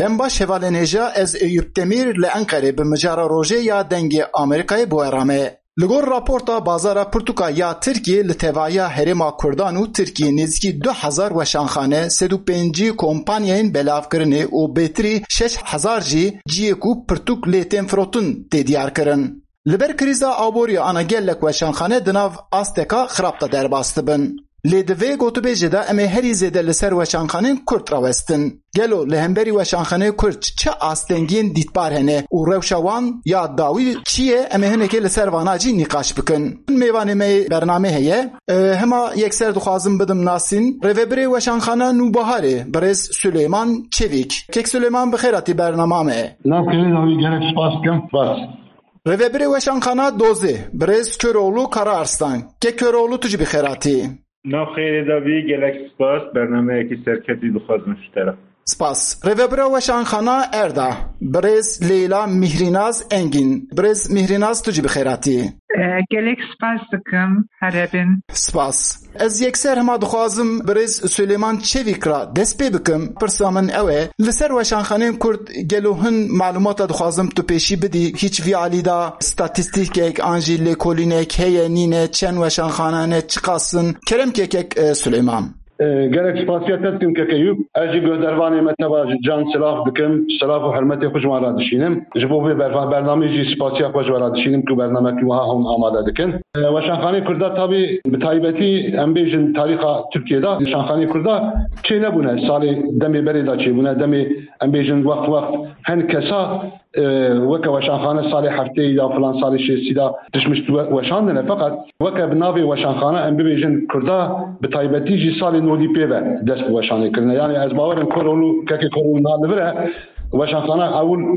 Dembaş hevalenêja ez Eyüp Demir li Enqerê bi mijara rojê ya dengê Amerîkayê bûerame. Li gor raporta bazara Pirtûka ya Tirkiye li tevaya Herêma Kurdan û Tirkiye nêzîkî 2000 weşanxane, 105 kompanyayên belavkirinê û bêtirî 6000 jî ciyek û pirtûk lê tên firotin tê diyar kirin. Li ber krîza aboriya ana gelek weşanxane di nav Asteka xirab da derbas dibin. Lê di vê gotûbêjê de em ê herî zêde li ser weşanxaneyên Kurd rawestin. Gelo li hemberî weşanxaneyê Kurd çi astengiyên dîtbar hene û rewşa wan ya dawî çi ye em ê hinekê li ser wana jî nîqaş bikin. Mêvanê me bername heye. Hema yekser dixwazim bidim nasîn. Rêveberê weşanxana Nûbaharê Birêz Süleyman Çevîk. Kek Süleyman bi xêr hatî bernama me. Navkirî davî gelek spas bikim. Bas. Rêveberê weşanxana Dozê Birêz Köroğlu Kararslan. Kek Köroğlu tu jî bi xêr hatî. Navxêrê davî gelek spas bernameyekî serketî dixwazim ji te re. Spas. Rêvebera weşanxana Erda Birêz Leyla Mihrinaz Engin. Birêz Mihrinaz tu jî bi xêr hatî. Gelek spas dikim herebin. Spas. Ez yekser hema dixwazim Birêz Süleyman Çevîk ra dest pê bikim. Pirsa min ew e li ser weşanxaneyên Kurd gelo hin malûmata dixwazim tu pêşî bidî. Hiç vî alî da statîstîkek an jî lêkolînek heye nîne çend weşanxane hene çi qasin keremkekek Süleyman. Gerek spasiyet etkim kek Eyüp. Ez jî guhdervanê me teva can silav dikim. Silav û hermetê xwe ji wan re dişînim. Ji bo vê bernameyê jî spasiya xwe ji we re dişînim ku bernamekî wiha hûn amade dikin. Weşanxaneyê Kurda tabî bi taybetî em bêjin tarîxa Tirkiyeyê da weşanxaneyê Kurda çê nebûne. Salê demê berê da çêbûne. Demê em bêjin wext hin kesa weke weşanxane salê hefteyî da filan salê şêsî da dişmiş weşandine feqet weke bi navê weşanxane em bibêjin Kurda bi taybetî jî salê nodî pê ve dest bi weşanê kirine. Yani ez bawerim Korolu kekê Korolu nalivire weşanxane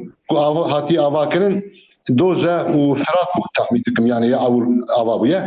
ewil hatî ava kirin doze û firat tahmîn dikim yani ya ewil ava bûye.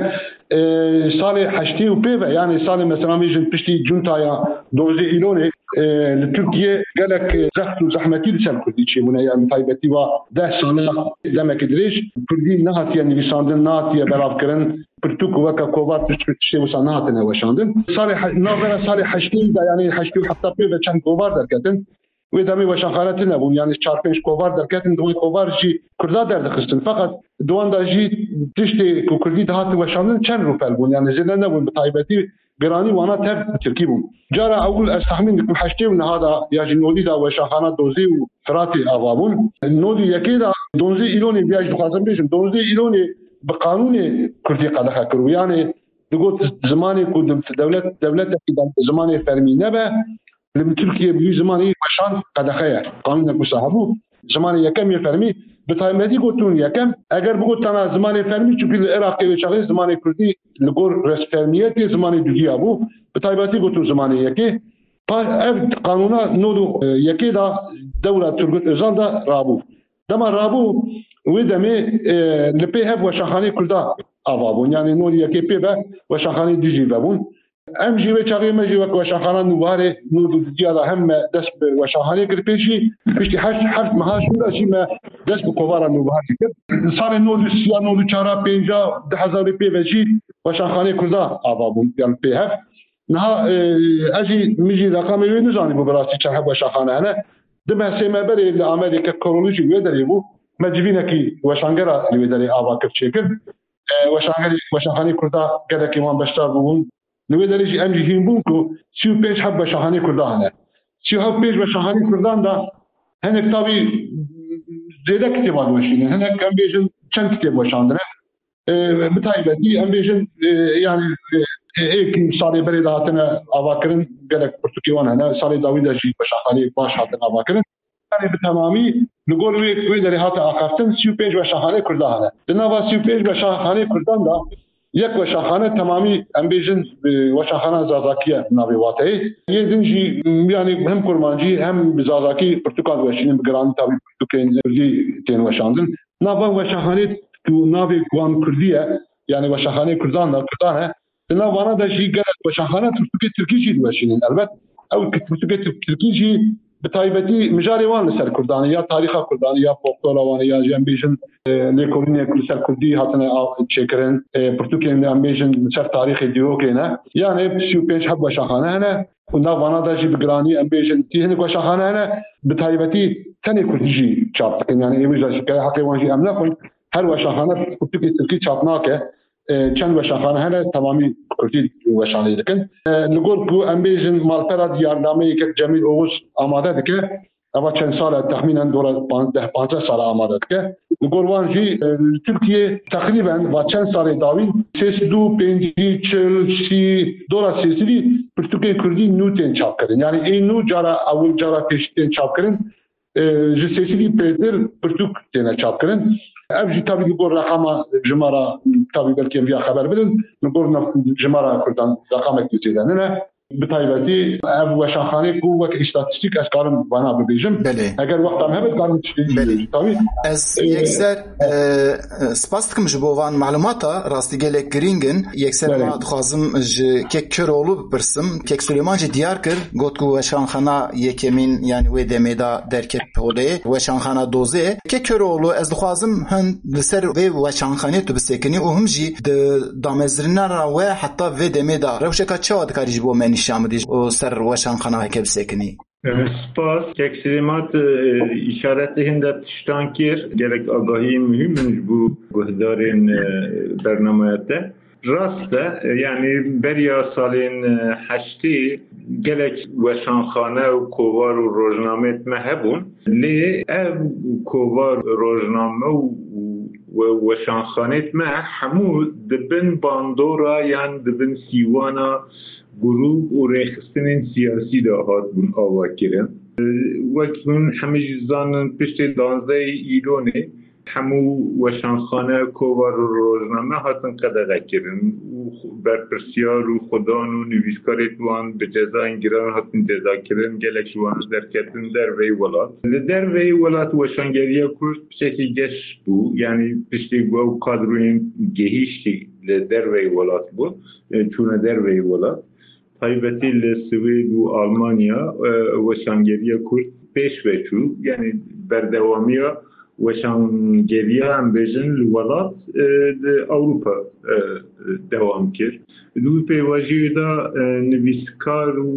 Salê heştê û pê ve yani salê mesela bêjin piştî cuntaya dozê îlonê li Tirkiye gelek zext û zehmetî li ser Kurdî çêbûne yani taybetî wa 10 sala demekî dirêj Kurdî nehatiye nivîsandin nehatiye belavkirin pirtûk weke kovar tiştê wisa nehatine weşandin. Navbera salê heştê de yani heştê û hefta pê ve çend kovar derketin. Wê demê weşanxane tune bûn yani 4-5 kovar derketin di wê kovar jî Kurda derdixistin feqet di wan de jî tiştê ku Kurdî dihatin weşandin çend rûpel bûn yani zêde nebûn bi taybetî Giranî wana tev Tirkî bûn. Cara ewil ez tahmîn dikim heştê û niha da ya jî nodî da weşanxana Dozê û Firatê ava bûn. Nodî yekê da Dozê îlonê biya jî dixwazim bêjim Dozê îlonê bi qanûnê Kurdî qedexe kir û yani digot zimanê ku devletekî zimanê fermî nebe li Tirkiye bi zimanê weşan qedexe ye. Qanûnek wisa hebû zimanê yekem yê fermî bi taybetî gotin yekem eger bigot tana zimanê fermî çünkü li Iraqê ve çaxê zimanê Kurdî li gor restfermiyetê zimanê dugîya bû bi taybetî gotin zimanê yekê ev qanûna nod û yekê da dewra Turgut Özal da rabû. Dema rabû wê demê li pê hev weşanxaneyê Kurda ava bûn yani nod yekê pê ve weşanxaneyê dû jî vebûn. Em jî wê çaxê me jî wek weşanxana Nûbaharê nod û dugiya da hem me dest bi weşanxaneyê kir pêşî piştî heft meha şûna jî me dest bi kovara Nûbaharê kir. Salê nod û siya nod û çara pênca 2000 pê ve jî weşanxaneyê Kurda ava bûn yani pê hev. Niha ez jî min jî reqamê wê nizanîbû bi rastî çend hev weşanxane hene. Di mehsê me berê li Amerîka Korolu jî wê derê bû me civînekî weşangera li wê derê ava kir çêkir. Weşanxaneyê Kurda gelekî wan beşdar bûbûn. Li wê derê jî em jî hîn bûn ku 35 hev weşanxaneyê Kurda hene. 35 weşanxaneyê Kurdan da hinek tabî zêde kitêba diweşînin. Hinek em bêjin çend kitêb weşandine. Bi taybetî em bêjin yani êkî salê berê de hatine avakirin gelek pirtûkê wan hene. Salê dawî de jî weşanxaneyê baş hatin avakirin. Yani bi temamî li gor wê derê hate axaftin 35 weşanxaneyê Kurda hene. Di nava 35 weşanxaneyê Kurdan da yek weşanxane temamî em bêjin weşanxana Zazakî ye navê wateyê. Yê din jî yani hem Kurmancî hem bi Zazakî pirtûkan diweşînin bi giranî tabî pirtûkên Kurdî tên weşandin. Nava weşanxanê ku navê wan Kurdî ye yani weşanxaneyê Kurdan he. Di nav wana de jî gelek weşanxane pirtûkê Tirkî jî diweşînin elbet. Ew pirtûkê Tirkî jî bi taybetî mijarê wan li ser Kurdanî ya tarîxa Kurdanî ya folklora wan ya jî em bêjin lêkolîneke li ser Kurdî hatine çêkirin pirtûkên em bêjin li ser tarîxê dîrokê ne yani 35 hev weşanxane hene ونوانا دا جی بگرانی ام بیجن تیهن وشاخانه هنه بتایبتی تنی کردی جی چاپ دکن یعنی ایویج دا که حقی وانجی ام نخوین هر وشاخانه کردی ترکی چاپ ناکه چند وشاخانه هنه تمامی کردی وشانه دکن نگور کو ام بیجن مالپرا دیارنامه یک جمیل اوز آماده دکه اما چند سال تخمینا دوره 15 سال آماده که گروانجی ترکیه تقریبا و چند سال داوین 32 50 40 30 دوره سیسلی پرتوکه کردی نوتن چاپ کردن یعنی این نو جارا اول جارا پیشتن چاپ کردن جسیسلی پیدر پرتوک تن چاپ کردن ابجی تابی گور رقم جمارا تابی بلکه بیا خبر بدن گور جمارا کردن رقم کردن نه بتایبەتی ئەو وەشانخانەی بوو وەک ئیستاتیستیک ئەس کارم وانا ببێژم ئەگەر وەختام هەبێت کارم تاوی ez yekser spas dikim ji bo van malûmata rastî gelek giringin yekser ma dixwazim ji kek Köroğlu bipirsim kek Sulêman jî diyar kir got ku weşanxana yekemîn yani wê demê da derket holê weşanxana dozê kek Köroğlu ez dixwazim hin li ser vê weşanxanê tu bisekinî û him jî di damezirina we heta vê demê da rewşeka çawa dikarî ji bo me nîşan bidî û ser weşanxana heke bisekinî سپاس که سلیمات اشارت هنده تشتان کر گرک آگاهی مهم بو گهدارین برنامهاته راسته یعنی بریا سالین هشتی گلک وشانخانه و کووار و روزنامه مهبون لی او کووار روزنامه و وشانخانه مه همو دبن باندورا یعنی دبن سیوانا گروه و ریخستن سیاسی دا هات بون آوا کرن وکتون همه جزانن پشت 12 ایرونه همو وشانخانه کووار و روزنامه هاتن قدقه کرن و برپرسیار و خودان و نویسکارت وان به جزا انگران هاتن جزا کرن گلک وان درکتن در وی ولات در وی ولات وشانگریه کرد پشتی گش بو یعنی پشتی گو کادروین گهیشتی در وی ولات بو چونه در وی ولات تایبەتی لە سوید و ئالمانیا وەشانگەریە کورد پێش وەچوو یعنی بەردەوامیە وەشانگەریە ئەم بێژن لە وڵات ئەوروپا دەوام کرد دوو پێوەژیدا نویسکار و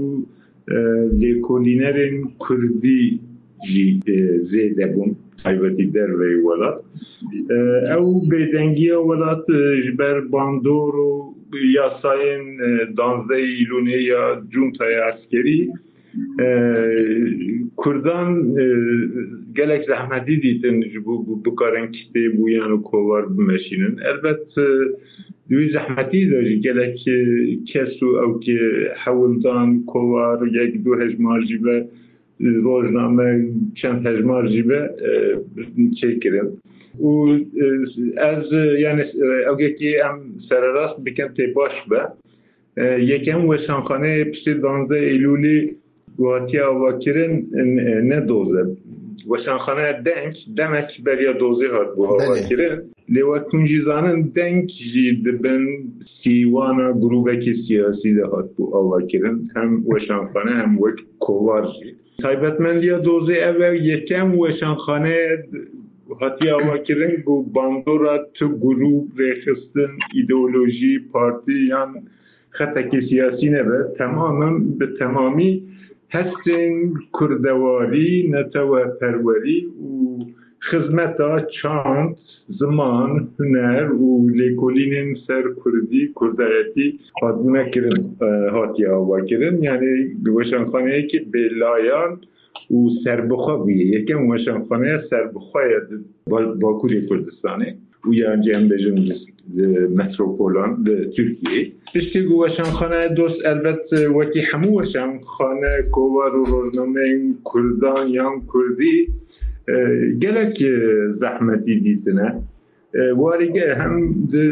لێکۆلینەرên کوردی jî zêde bûn taybetî dervê welat ew bêdengiya welat ji ber bandor û yasayên 12 îlûnê ya cuntaya askerî Kurdan gelek zehmetî dîtin ji bo bikarin kitêbûyan û kovar bimeşînin elbet دوی زحمتی داری gelek kes û ew ki hewildan kovar yek du hejmar jî be روزنامه چند هجمار جیبه چیکریم و از یعنی اوگه که ام سرراست بکن تی باش به یکم وشانخانه پشت 12 ایلولی گواتی آواکرین ندوزه وشانخانه دنک دمک بریا دوزی هات بو آواکرین لیوکتون جیزانن دنک جی دبن سیوانا گروبکی سیاسی ده هات بو آواکرین هم وشانخانه هم وک کوار جی تایبەتمەندیە دۆزێ ئەوە یەکەم وەشانخانە هەتی ئاواکردن بۆ باندۆرا تو گروپ ڕێخستن ئیدئۆلۆژی پارتی یان خەتێکی سیاسی نەبێ تەمامەن بە تەمامی هەستن کوردەواری نەتەوە پەروەری و خزمەتە چاند زمان هونەر و لێکۆلینên ser کوردی کوردایەتی هاتبوونەکردن هاتی ئاواکردن یعنی وەشانخانەیەکی بێلایان و سەربەخوا بوویە یەکەم وەشانخانەیە سەربەخوایە باکووری کوردستانê û yancî em bêjin metropolan li Tirkiyeyê piştî ku weşanxaneya dost elbet wekî hemû weşanxane kovar û roznameyên Kurdan yan Kurdî gelek zehmetî dîtine warîge hem di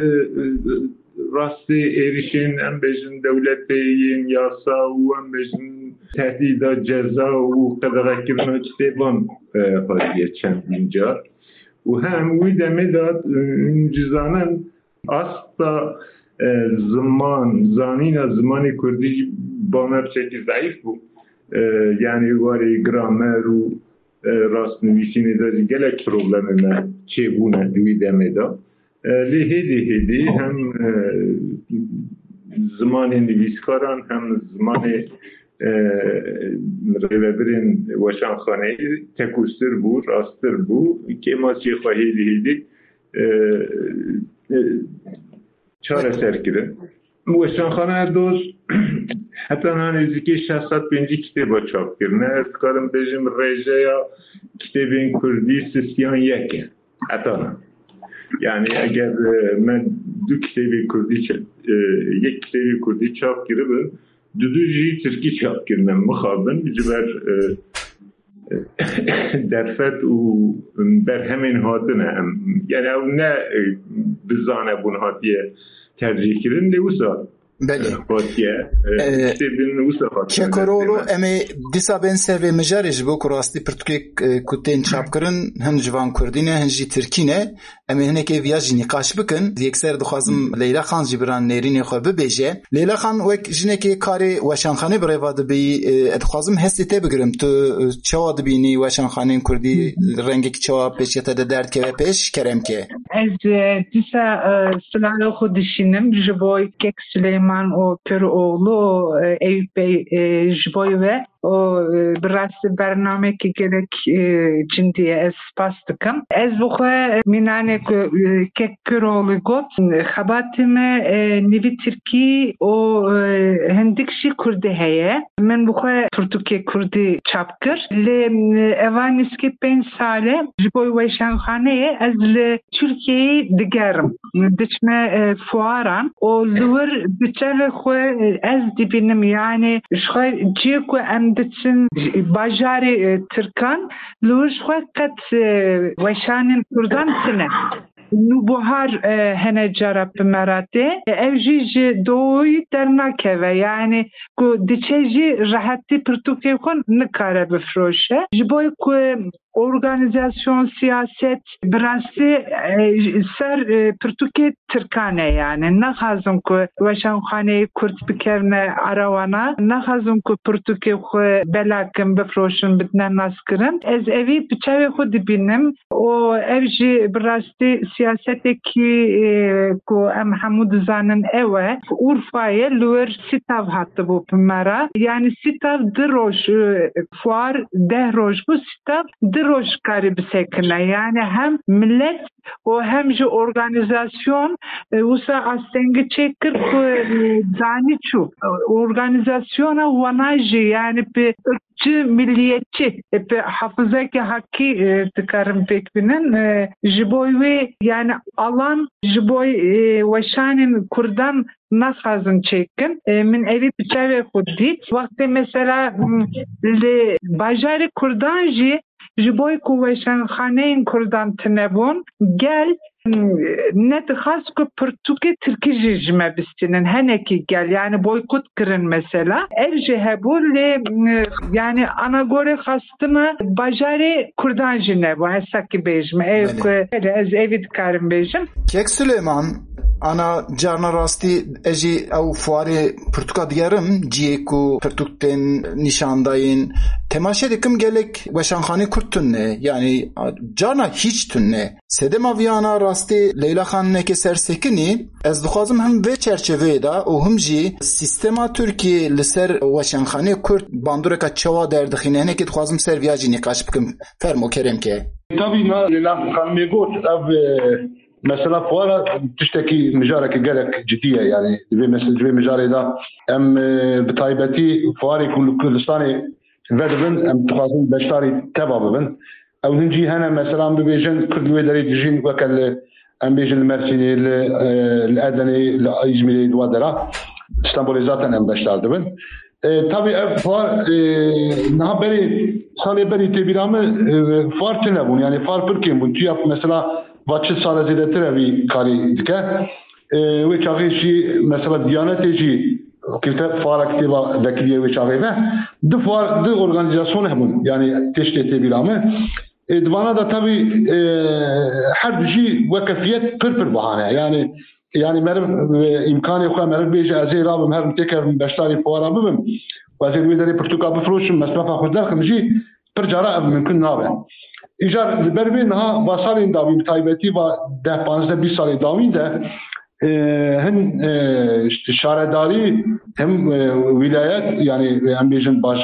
rastî êrişên em bêjin dewleteyên yasa û em bêjin tehdîda ceza û qedexekirina kitêban hatiye çendîn car û hem wî demê de cizanin asta ziman zanîna zimanê Kurdî jî bame biçekî zayîf bû yani warê gramer û rastnivîsînê de jî gelek problemê çêbûne di wî demê de lê hêdî hem zimanê nivîskaran hem zimanê رێبەرێن وەشانخانەی تەکوستر بوو ڕاستتر بوو کێماچی خواهێلی چارەسەرکردن وەشانخانە دۆز حتا نزیکەی 650 کتێبە چاپکردنە ئەسکارم بێژم ڕێژەیە کتێبên کوردی سسیان یەکە حتانا yani eğer ben du kitêbê Kurdî yek kitêbê Kurdî çap kiribim du jî Tirkî çap kirinin mixabin ji ber derfet û berhemên hatine em yani ew ne bizane bûn hatiye tercih kirin lê wisa Kekorolo eme dîsa bên servê mijarê ji bo ku rastî pirtûkê ku tên çapkirin hin ji van Kurdî ne hin jî Tirkî ne em ê hinekê viya jî nîqaş bikin yekser dixwazim Leyla Xan jî biran nêrînê xwe bibêje Leyla Xan wek jinekê karê weşanxanê bi rêva dibî dixwazim hestê te bigirim tu çawa dibînî weşanxanên Kurdî rengekî çawa pêşete de derdkeve pêş keremke Ez dîsa silahê xwe dişînim ji bo Kek Süleyman o Köroğlu o Eyüp Bey ji bo ve o bi rastî bernamekî gelek cindiye ez spas dikim. Ez bu xwe mînanê ku Kek Köroğlu got xebatê me nivî Tirkî o hindik jî Kurdî heye. Min bu xwe pirtûkê Kurdî çap kir. Lê evan nîskê 5 salê ji bo weşanxaneyê ez li Tirkiyeyê digerim. Diçme fuaran o li wir bi çavê xwe ez dibînim yani ji xwe ciyê ku em diçin bajarê Tirkan li wir ji xwe qet weşanên Kurdan tune. Nûbuhar hene cara bi meratê ev jî ji doğûyî dernakeve yani ku diçe jî rahetî pirtûkê xwe nikare bifroşe ji bo ku organizasyon siyaset birastî ser pirtûkê Tirkan e yani nexwazim ku weşanxaneyê Kurd bikevne arawana nexwazim ku pirtûkê xwe belakin bifroşin bitine naskirin ez evî bi çavê xwe dibînim o ev jî birastî siyasetekî ku em hemû dizanin ew e Urfayê li wir sîtav hatibû pimera yani sîtav di roj fuar 10 roj bû sîtav roj karî bisekine yani hem millet o hem ji organizasyon wisa astengî çêkir ku zanî çû organizasyona wana jî yani bi milliyetçi bi hafızeke hakkî dikarim pêk bînin ji bo wê yani alan ji bo weşanên Kurdan naxwazin çêkin min evî bi çavê xwe dît wextê mesela li bajarê Kurdan jî ji bo ku weşanxaneyên Kurdan tinebûn gel ne dixwast ku pirtûkê Tirkî jî ji me bistînin henekî gel yani boykot kirin mesela ev jî hebû lê yani ana gorê xastina bajarê Kurdan jî nebû hesakî bêjim ev ku ez evî dikarim bêjim Kek Süleyman ana carna rastî ez jî ew fuarê pirtûka digerim ciyê ku pirtûk tên nîşandayên temaşe dikim gelek weşanxanê Kurd tune yani carna hiç tune sedema viyana rastî Leyla Xan neke sersekinî ez dixwazim hem vê çerçeveyê de û him jî sîstema Tirkiyê li ser weşanxanê Kurd bandoreka çawa derdixîne hinekê dixwazim ser viya jî nîqaş bikim fermo keremke Tabii Leyla Xan me got ev mesela fuara tiştekî mijarekî gelek ciddiye yani divê mijarê da em bi taybetî fuarê ku li Kurdistanê vedibin em dixwazin beşdarî teva bibin ew hin jî hene mesela bibêjin Kurd li wê derê dijîn weke li em bêjin li Mersînê li Edenê li İzmîrê di wa dera İstanbulê zaten em beşdar dibin tabii ev fuar niha berê salê berî têbîra me fuar tune bûn yani fuar pir kêm bûn tuya mesela vaçı sale zêdetir evî karî dike wê çaxê jî mesela Diyanetê jî kîvte fuara kitêba vekiliye wê çaxê ve di fuar di organizasyon hebûn yani tiştê têbîra me divana da tabii her du jî wekefiyet pir bihane yani merim imkanê xwe merim bêje ez ê rabim her têkevim beşdarî fuara bibim ez ê wê derê pirtûka bifroşim mesrafa xwe derxim jî pir cara ev mümkün nabe İcar li ber vê niha va salên dawî bi taybetî va 10-15-20 salê dawî de hem şaredari hem vilayet yani hem bejin baş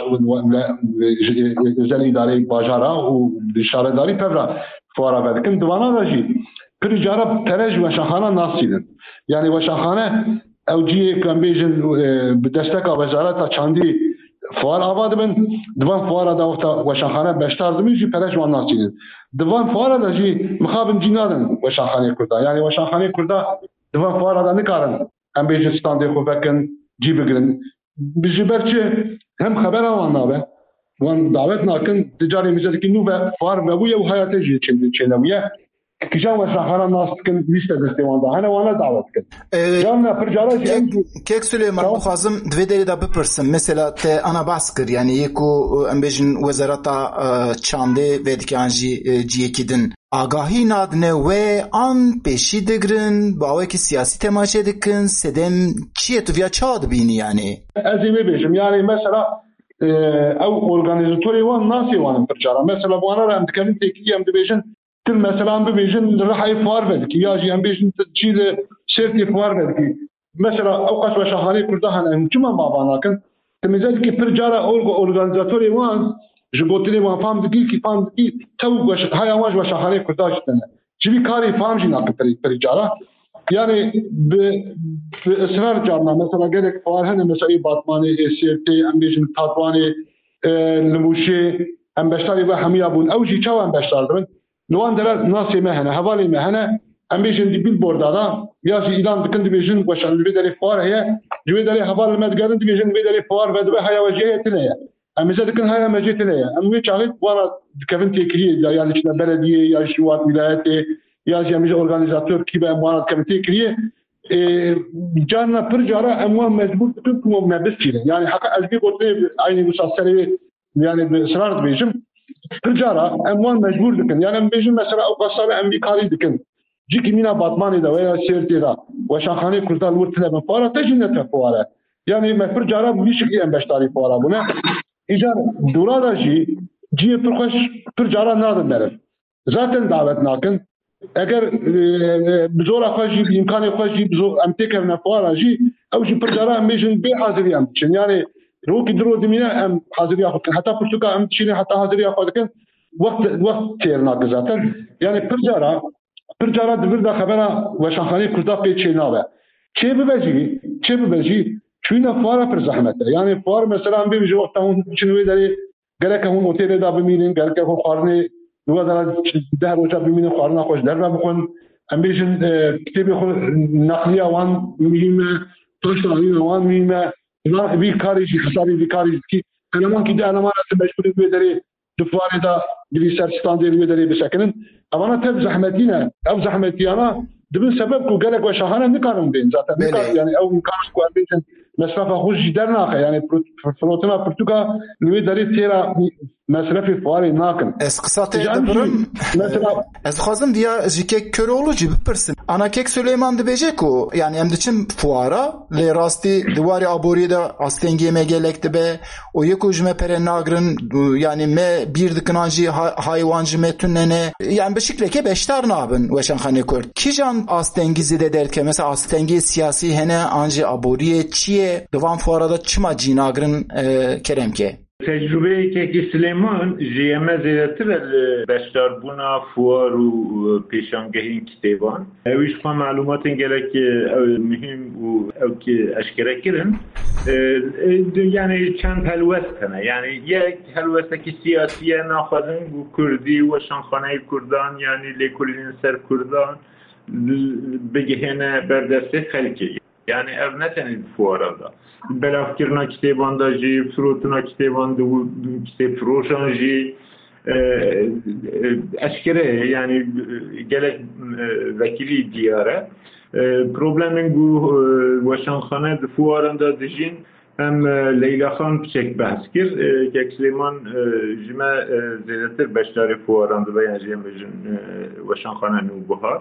özel idare bajara u şaredari pevra fuara verdikin divana raji bir cara terej ve şahana nasildin yani ve şahane evciye hem bejin destek avazara çandi fuar avadı ben divan fuara da vakta ve şahane beştardım ji terej ve nasildin divan fuara da ji mukhaben cinadın ve şahane kurda yani ve şahane kurda divan fuarada ne karın? Hem bejin standı kovaken cibigirin. Bizi berçe hem haber alanlar be. Van davet nakın ticari mizdeki nu ve fuar ve bu ya hayata için çelemiye. Kijan ve şahara naskin liste destemanda. Hani ona davet kin. Canla perjara Kek Süleyman buxazım dvederi da bipirsin. Mesela te ana baskır yani yeko em bejin wezarata çande ve dikanji ciyekidin. Agahi nadne ve an peşi digirin baweki siyasi temaşe dikin sedem çiye tuvya çağdı bini yani. Ezime bejim yani mesela ev organizatörü van nasi vanın perjara. Mesela bu ana hem dikemin tekliği hem de bejin mesela hem bejin rahayı fuar verdik. Ya hem bejin çile serti fuar verdik. Mesela avkaç ve şahane kurda hani cuma babanakın temizlik ki perjara organizatörü van jgotili van fam ki fam ki tav ve hayavaş ve şahane kurda işte. Jivi kari fam jina perjara yani bir ısrar canla mesela gerek fuar hani mesela Batmani SRT hem bejin Tatvani Limuşi hem beştari ve hamiya bun evci çavan beştardım. Luan deler nasıl mehene havali mehene hem bejin di billboardda da ya ilan dikin di bejin ve şan lideri fuar heye lideri havali medgarın di bejin lideri fuar ve hayavaciyetine ya hem dikin hayavaciyetine ya hem ve çağıt bana dikevin tekliği yani işte belediye ya şuvat vilayeti ya jemiz organizatör ki ben bana dikevin tekliği canla perjara emwan mecbur dikin kuma mebesçiler yani hakka azbi botu aynı bu sasları yani ısrar bejim perjara emwan mecbur dikin yani bejim mesela avkasları emvikari dikin Ciki mina Batmani'de veya Sirti'de ve şahane kurtar vurtile ben para tecrübe fuara. Yani mefur cara bir şekilde en beştari fuara buna. İcar durada ciye turkaş tur cara nadır derim. Zaten davet nakın. Eğer bizor akıcı imkan akıcı bizor amtekevne fuara ev tur cara mecbur bir hazıriyam için yani roki duru dimine em hazıriyam hatta pusuka em çine hatta hazıriyam fakat vakit ternak zaten yani perjara dibir da habera ve şahane kurda pe çeynave. Çe bebeci çuyna fuara per zahmete. Yani fuar mesela bir jokta hun içine deri gerek hun otelde da biminin gerek hun qarni nuadara der ocha biminin qarna xoş der ve bukun ambijin kitabi nakliye wan mühime toştani wan mühime bir karıcı hisabi bir karıcı ki eleman ki de eleman mecburi deri dufuare da divisar standartı deri beşakının ama tabi zahmetine ev zahmetiyana dibin sebep ku gerek ve şahane ne karın deyin zaten ne karın yani ev imkanı ku ambijin mesrafa hoş gider nakı yani frontuna Portugal nüve deri tera mesrafi fuari nakın. Ez kısate edebirim. Ez xazım diya jikek köroğlu gibi persin. Ana kek Süleyman dibece ku yani em diçim fuara le rasti duvari aboriye da astengiye me gelekti be o yeko jme pere nagrin yani me bir dikinanji hayvancı me tünnene yani beşikleke beştar nabın veşen khane kurt. Kijan astengizi de derke mesela astengi siyasi hene anji aboriye çiye divan fuarada çima cinagrin keremke. Tecrübe ki Süleyman jiyeme zeyletir beşler buna fuar u peşangehin kiteban. Eviş fa malumatın gerek mühim u ki eşkere kirin. Yani çand helvest kana. Yani yek helvesteki siyasiye naxadın bu Kurdi ve şanxanayı Kurdan yani lekolinin ser Kurdan begehene berdeste xelki. Yani ev neten fuarada. Belafkirna kitebanda jî, frotuna kitebanda kitep froşan jî eşkere yani gelek vekili diyare problemin bu veşanxane fuarında dijin hem Leyla Xan çek bahs kir ki Süleyman jime zeyletir beşleri fuarında veya jemejin veşanxane nû buhar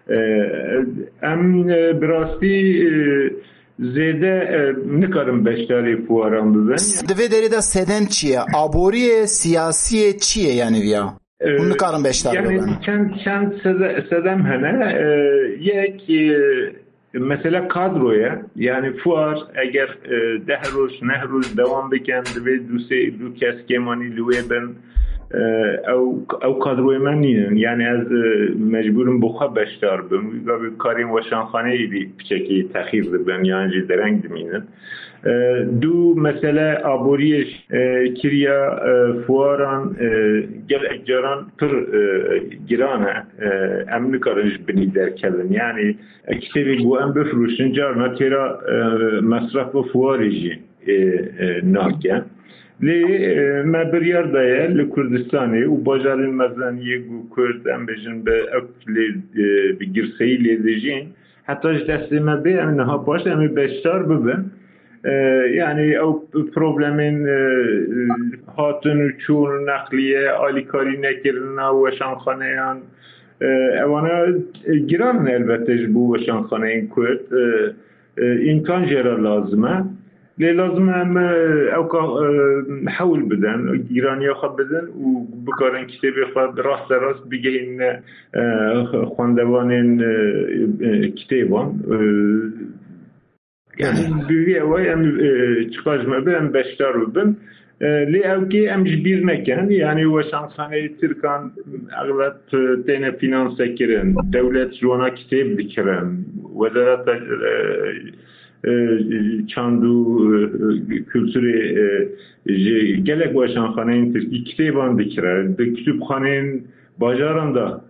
em birasti zede nikarım beşleri fuaran ben. Dve derida seden çiye, aboriye siyasiye çiye yani ya. Bunu nikarım beşleri yani çend sedem hene yek mesela kadroya yani fuar eğer 10 روز نه روز devam بکن دوی دو کس که مانی لوی بن او kadroya من نینن yani az mecburum bu beştar bim ve bir karim ve şanxane idi çeki taxir ben yani dereng diminin دو مثلا آبوریش کریا فواران گل اجاران پر گرانه امن کارش بنی در کلن یعنی کتابی بو ام بفروشن جار نتیرا مصرف و فواریجی ناکن لی مبریار دایه لکردستانی و باجارین مزنیه گو کرد ام بجن به اکلی بگرسهی لیدجین حتی دستی مبی امنها باش امی بشتار ببن yani o problemin hatun uçun nakliye alikari nekirina ve şanxaneyan evana giran elbette bu ve şanxaneyin kurt imkan jera lazıma lazım hem evka havul beden giraniya xab beden و بکارن کتابی خود راست بگین خواندوانین کتابان yani büyüye vay em çıkajma be em beştar oldum. Li evki em bir neken yani ve şanxane Türkan ağlat tene finanse kirin devlet jona kitap dikirin vezaret çandu kültürü gelek ve şanxane Türk kitaban dikirin de kütüphanenin bajaranda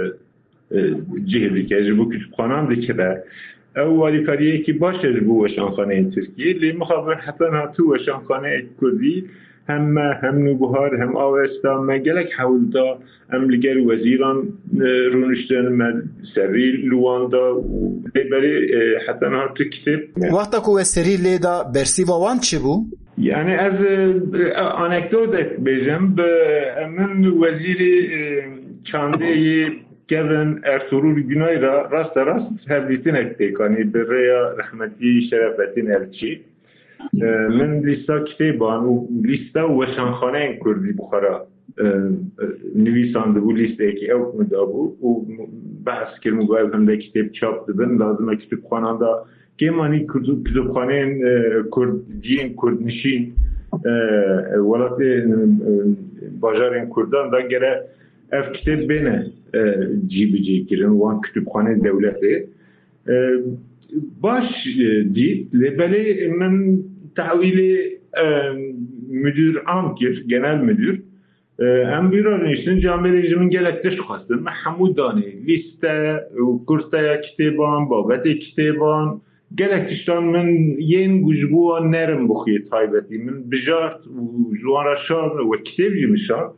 cihdi bu kütüphanem dikirin أول كاريه كي باشر بو وشانخانه تركيا اللي مخابر حتى هاتو وشانخانه كردي هم نبهار هم آوستا مجلك حول دا هم لجر وزيران رونشتن من سری لواندا وبري حتى هاتو كتاب وقتك هو سری لیدا برسی وان چه بو؟ يعني از anekdot بجم من وزير چانده Kevin Ertuğrul Günay'la rast hevlitin ettik. Hani biraya rahmetli Şerefettin Elçi. Min lista kitaban u lista ve şanxaneyn Kurdi Bukhara nüvisandı bu listeki ev müdabu u bahs kirmu bu evimde kitap çaptı ben lazım kütüphanada kemani kütüphaneyn Kurdiyin Kurdnişin velatı bajarın Kurdan da gere ev kitap bene cibici kirin van kütüphane devleti baş değil lebeli men tahvili müdür amkir genel müdür em bir örneğin cami rejimin gelekte şu kastın Mahmudani liste kurstaya kitaban babete kitaban gelektistan men yen gücbuğa nerim bukhiyet taybeti men bijart juara şar ve kitapcı mişar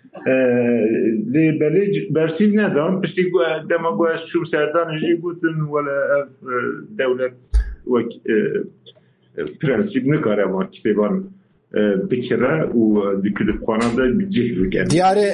لبلج برسيل ندام بس يقول دم أقول شو سردان يجي قلتن ولا دولة وك برنسيب نكاره ما كتبان بكرة ودكتور قانون بجهل كان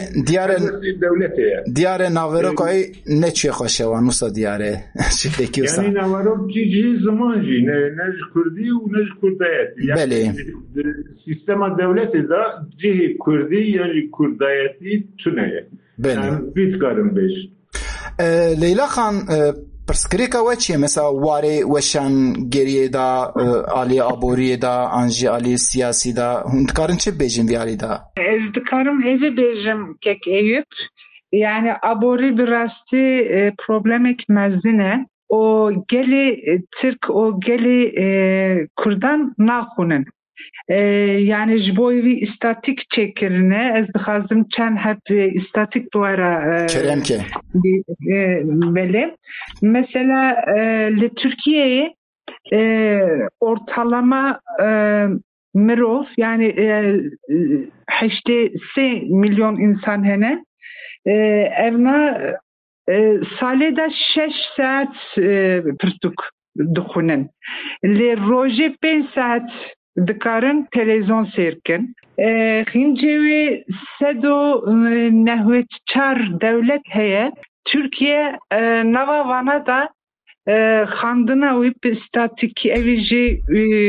دیاره ناوروکای نچه خوشه و نوسا دیاره شکلی کیوسا يعني ناوروک جي زمان جي نج كردي ونج كرديات بله سيستم الدولة ده جه كردي يعني كردياتي تناية بله يعني بيتكارم بيش لیلا خان پرسکریکا و چیه مثلا واره وشان گریه دا آلی آبوریه دا انجی آلی سیاسی دا هندکارن چه بیجن بیالی دا؟ Ezdikarım evi bejim kek Eyüp. Yani abori birasti problemek mezine o geli Türk o geli Kurdan nakunen. Yani jboyvi istatik çekirine ez dixazim çen hep istatik duvara Keremke böyle mesela le Türkiye'ye ortalama mirov yani 8 milyon insan hene evna saleda 6 saat pırtuk dixunin le roje 5 saat dikarin televizyon seyirkin. Hincevi sedo nehvetçar devlet heye Türkiye nava vana da xandına uyup statik evici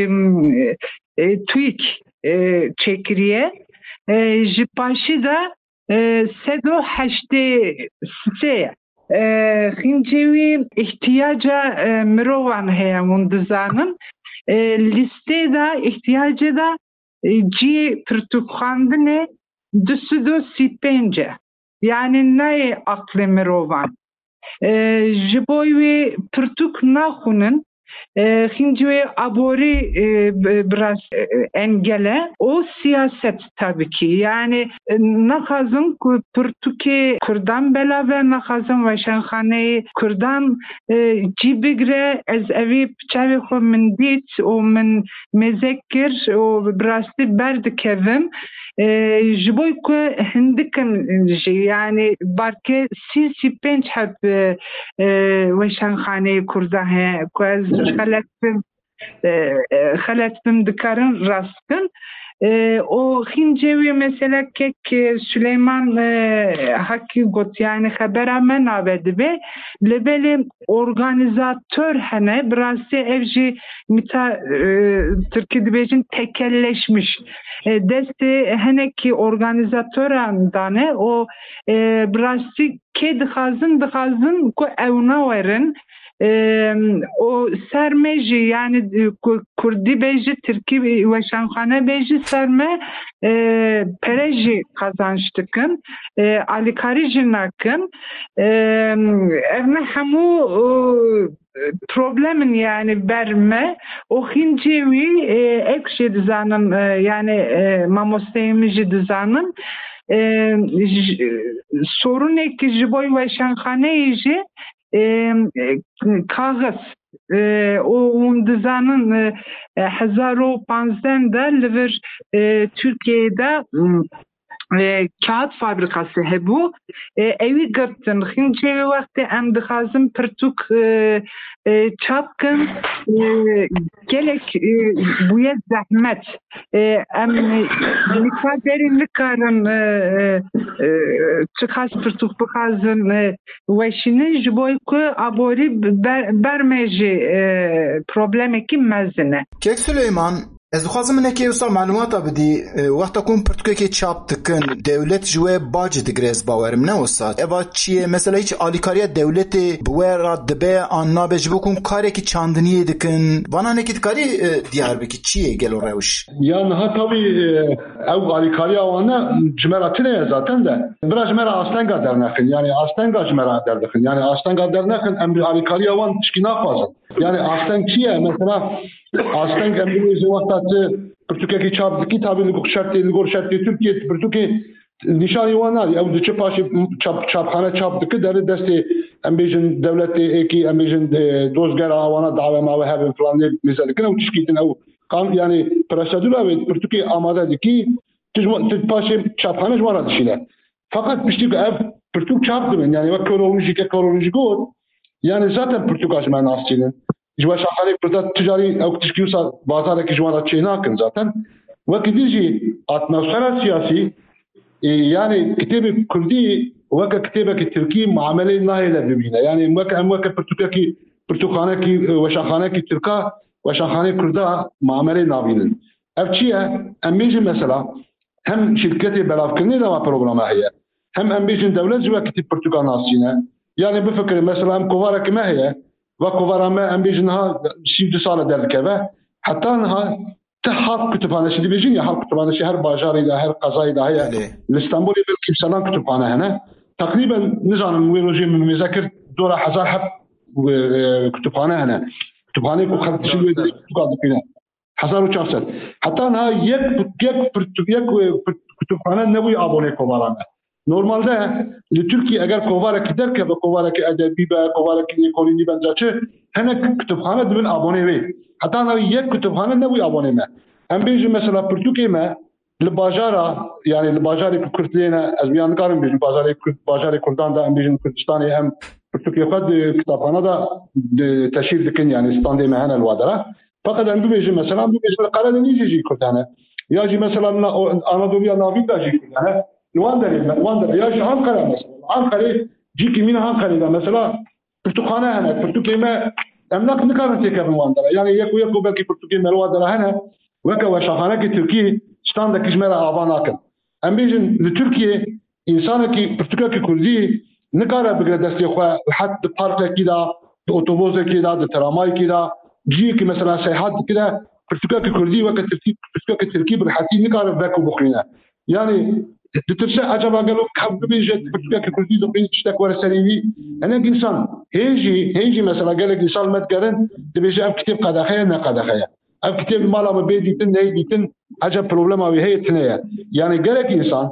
TÜİK çekiriye jipaşı da sedo haşte seye خنجوی احتیاجا مروان هیا مندزانن لیسته دا احتیاج دا جی پرتوخاندنه 235 yani ne aklı mirovan jiboy pırtuk naxunun Hinci abori biraz engele o siyaset tabii ki yani nakazın Türkiye Kürdan bela ve nakazın vaşanxaneyi Kürdan cibigre ez evi çavi xo min dit o min mezekir o biraz berdikevim jiboy ku hindikin yani barke si penç hep vaşanxaneyi Kürdan he ku ez خلتم دکارن راستن o hincevi mesela kek Süleyman Hakkı got yani habera men avedi be lebeli organizatör hene brası evci mita Türkiye dibecin tekelleşmiş deste hene ki organizatör andane o brası ke dixazın ku evna verin o sermeji yani Kurdi beji Türkiye ve Şanxane beji serme pereji kazançtıkın Ali Karijinakın evne hamu problemin yani berme o hincevi ekşi dizanın yani mamosteyimici dizanın sorun eki jiboy ve Şanxane izi kağıt o undizanın 1015'de liver Türkiye'de kağıt fabrikası hebu evi gırtın hincevi vakti em dixazim pırtuk çapkın gelek buya zahmet em nikaderin nikarın çıkas pırtuk bixazın veşini jiboy ku abori bermeji problemeki mezine. Kek Süleyman Ez dixwazim minekê wisa malûmata bidî wexta ku pirtûkekê çap dikin dewlet ji we bacê digire ez bawerim ne wisa eva çi ye mesela hiç alîkariya dewletê bi we re dibe an nabe ji bo ku karekî çandiniyê dikin vananekî dikarî diyar bikî çi ye gelo rewş ya niha tabii ew alîkariya wan ne ji me re tune ye zaten de biraz ji me re astenga dernexin yani astenga ji me re derdixin yani astenga dernexin em bi alîkariya wan tişkî naxwazin yani asteng çi ye mesela asteng em bi wexta pirtûkekî çap dikî tabii li gor şertê Tirkiye pirtûkê nîşanî wan nadî ew diçe paşê çapxane çap dike derê destê em bêjin dewletê êkî em bêjin dozgera wana dave mave hebin filan lê mêze dikin ew tişkî din ew yani prosedûra wê pirtûkê amade dikî tu paşê çapxane ji wan re dişîne fakat piştî ku ev pirtûk çap dibin yani wek kolonîjî got yani zaten pirtûka ji me nas çînin ji we şaxanê pirda ticarî ew tişkî wisa bazarekî ji wan re çê nakin zaten wekî din jî atmosfera siyasî yani kitêbê Kurdî weke kitêbekî Tirkî muamelê nahêle bibîne yani em weke pirtûkxanekî weşanxanekî Tirka weşanxanê Kurda muamelê nabînin ev çi ye em bêjin mesela hem şirketê belavkirinê de wa programa heye hem em bêjin dewlet ji we kitêb pirtûka nas çîne yani bifikirin mesela em kovarekî me heye ve kovara me em bêjin niha 22 sal derdikeve heta niha te halk kütüphanesi dibêjin ya halk kütüphanesi her bajarê de her qezayê de heye li Stenbolê belkî sedan kütüphane hene takriben nizanim wê rojê min mêzekir dora hezar heb kütüphane hene kütüphaneyê ku xelk dişîn wê pirtûka dikîne 1400 heta niha yek kütüphane nebûye abonê kovara me normalde li Türkiye eger kovarekî derkeve kovarekî edebî be kovarekî ekolînî benca çi hinek kütüphane dibin abonê wê heta niha yek kütüphane nebûye abonê me em bêjin mesela pirtûkê me li bajara yani li bajarê ku Kurdlê ne ez biyan nikarim bêjin bajarê Kurdan da em bêjin Kurdistanê em pirtûkê xwe di kitapxana da teşhîr dikin yani standê me hene li wa dere fakat em bibêjin mesela em bibêjin li Qeredenîzê jî Kurd hene ya jî mesela Anadoluya navîn da jî Kurd hene Wan derê ya jî Ankara mesela Ankara'yê cîkî mîna Ankara'da mesela pirtûkxane hene pirtûkê me em nikarin têkevin wan dere yani yek û belkî pirtûkê me li wa dere hene weke weşanxanekî Tirkî standekî ji me re ava nakin em bêjin li Tirkiye însanekî pirtûkekî Kurdî نکاره بگره دستی خو حتی پارک کی دا اتوبوس کی دا ترامای کی دا جی کی مثلا سیاحت کی دا پرتګال کې کردي وکړه پرتګال کې ترکیب راحتي نکاره بکو بخینه يعني تترشى عجب قالوا حب بيجي بتفكر كل شيء دوبين تشتك ورا سريوي انا انسان هيجي مثلا قال لك انسان ما تقارن تبيجي اب كتاب قداخيه ما قداخيه اب كتاب مالا ما بيدي تن هي تن عجب بروبلم او هي تنيه يعني قال لك انسان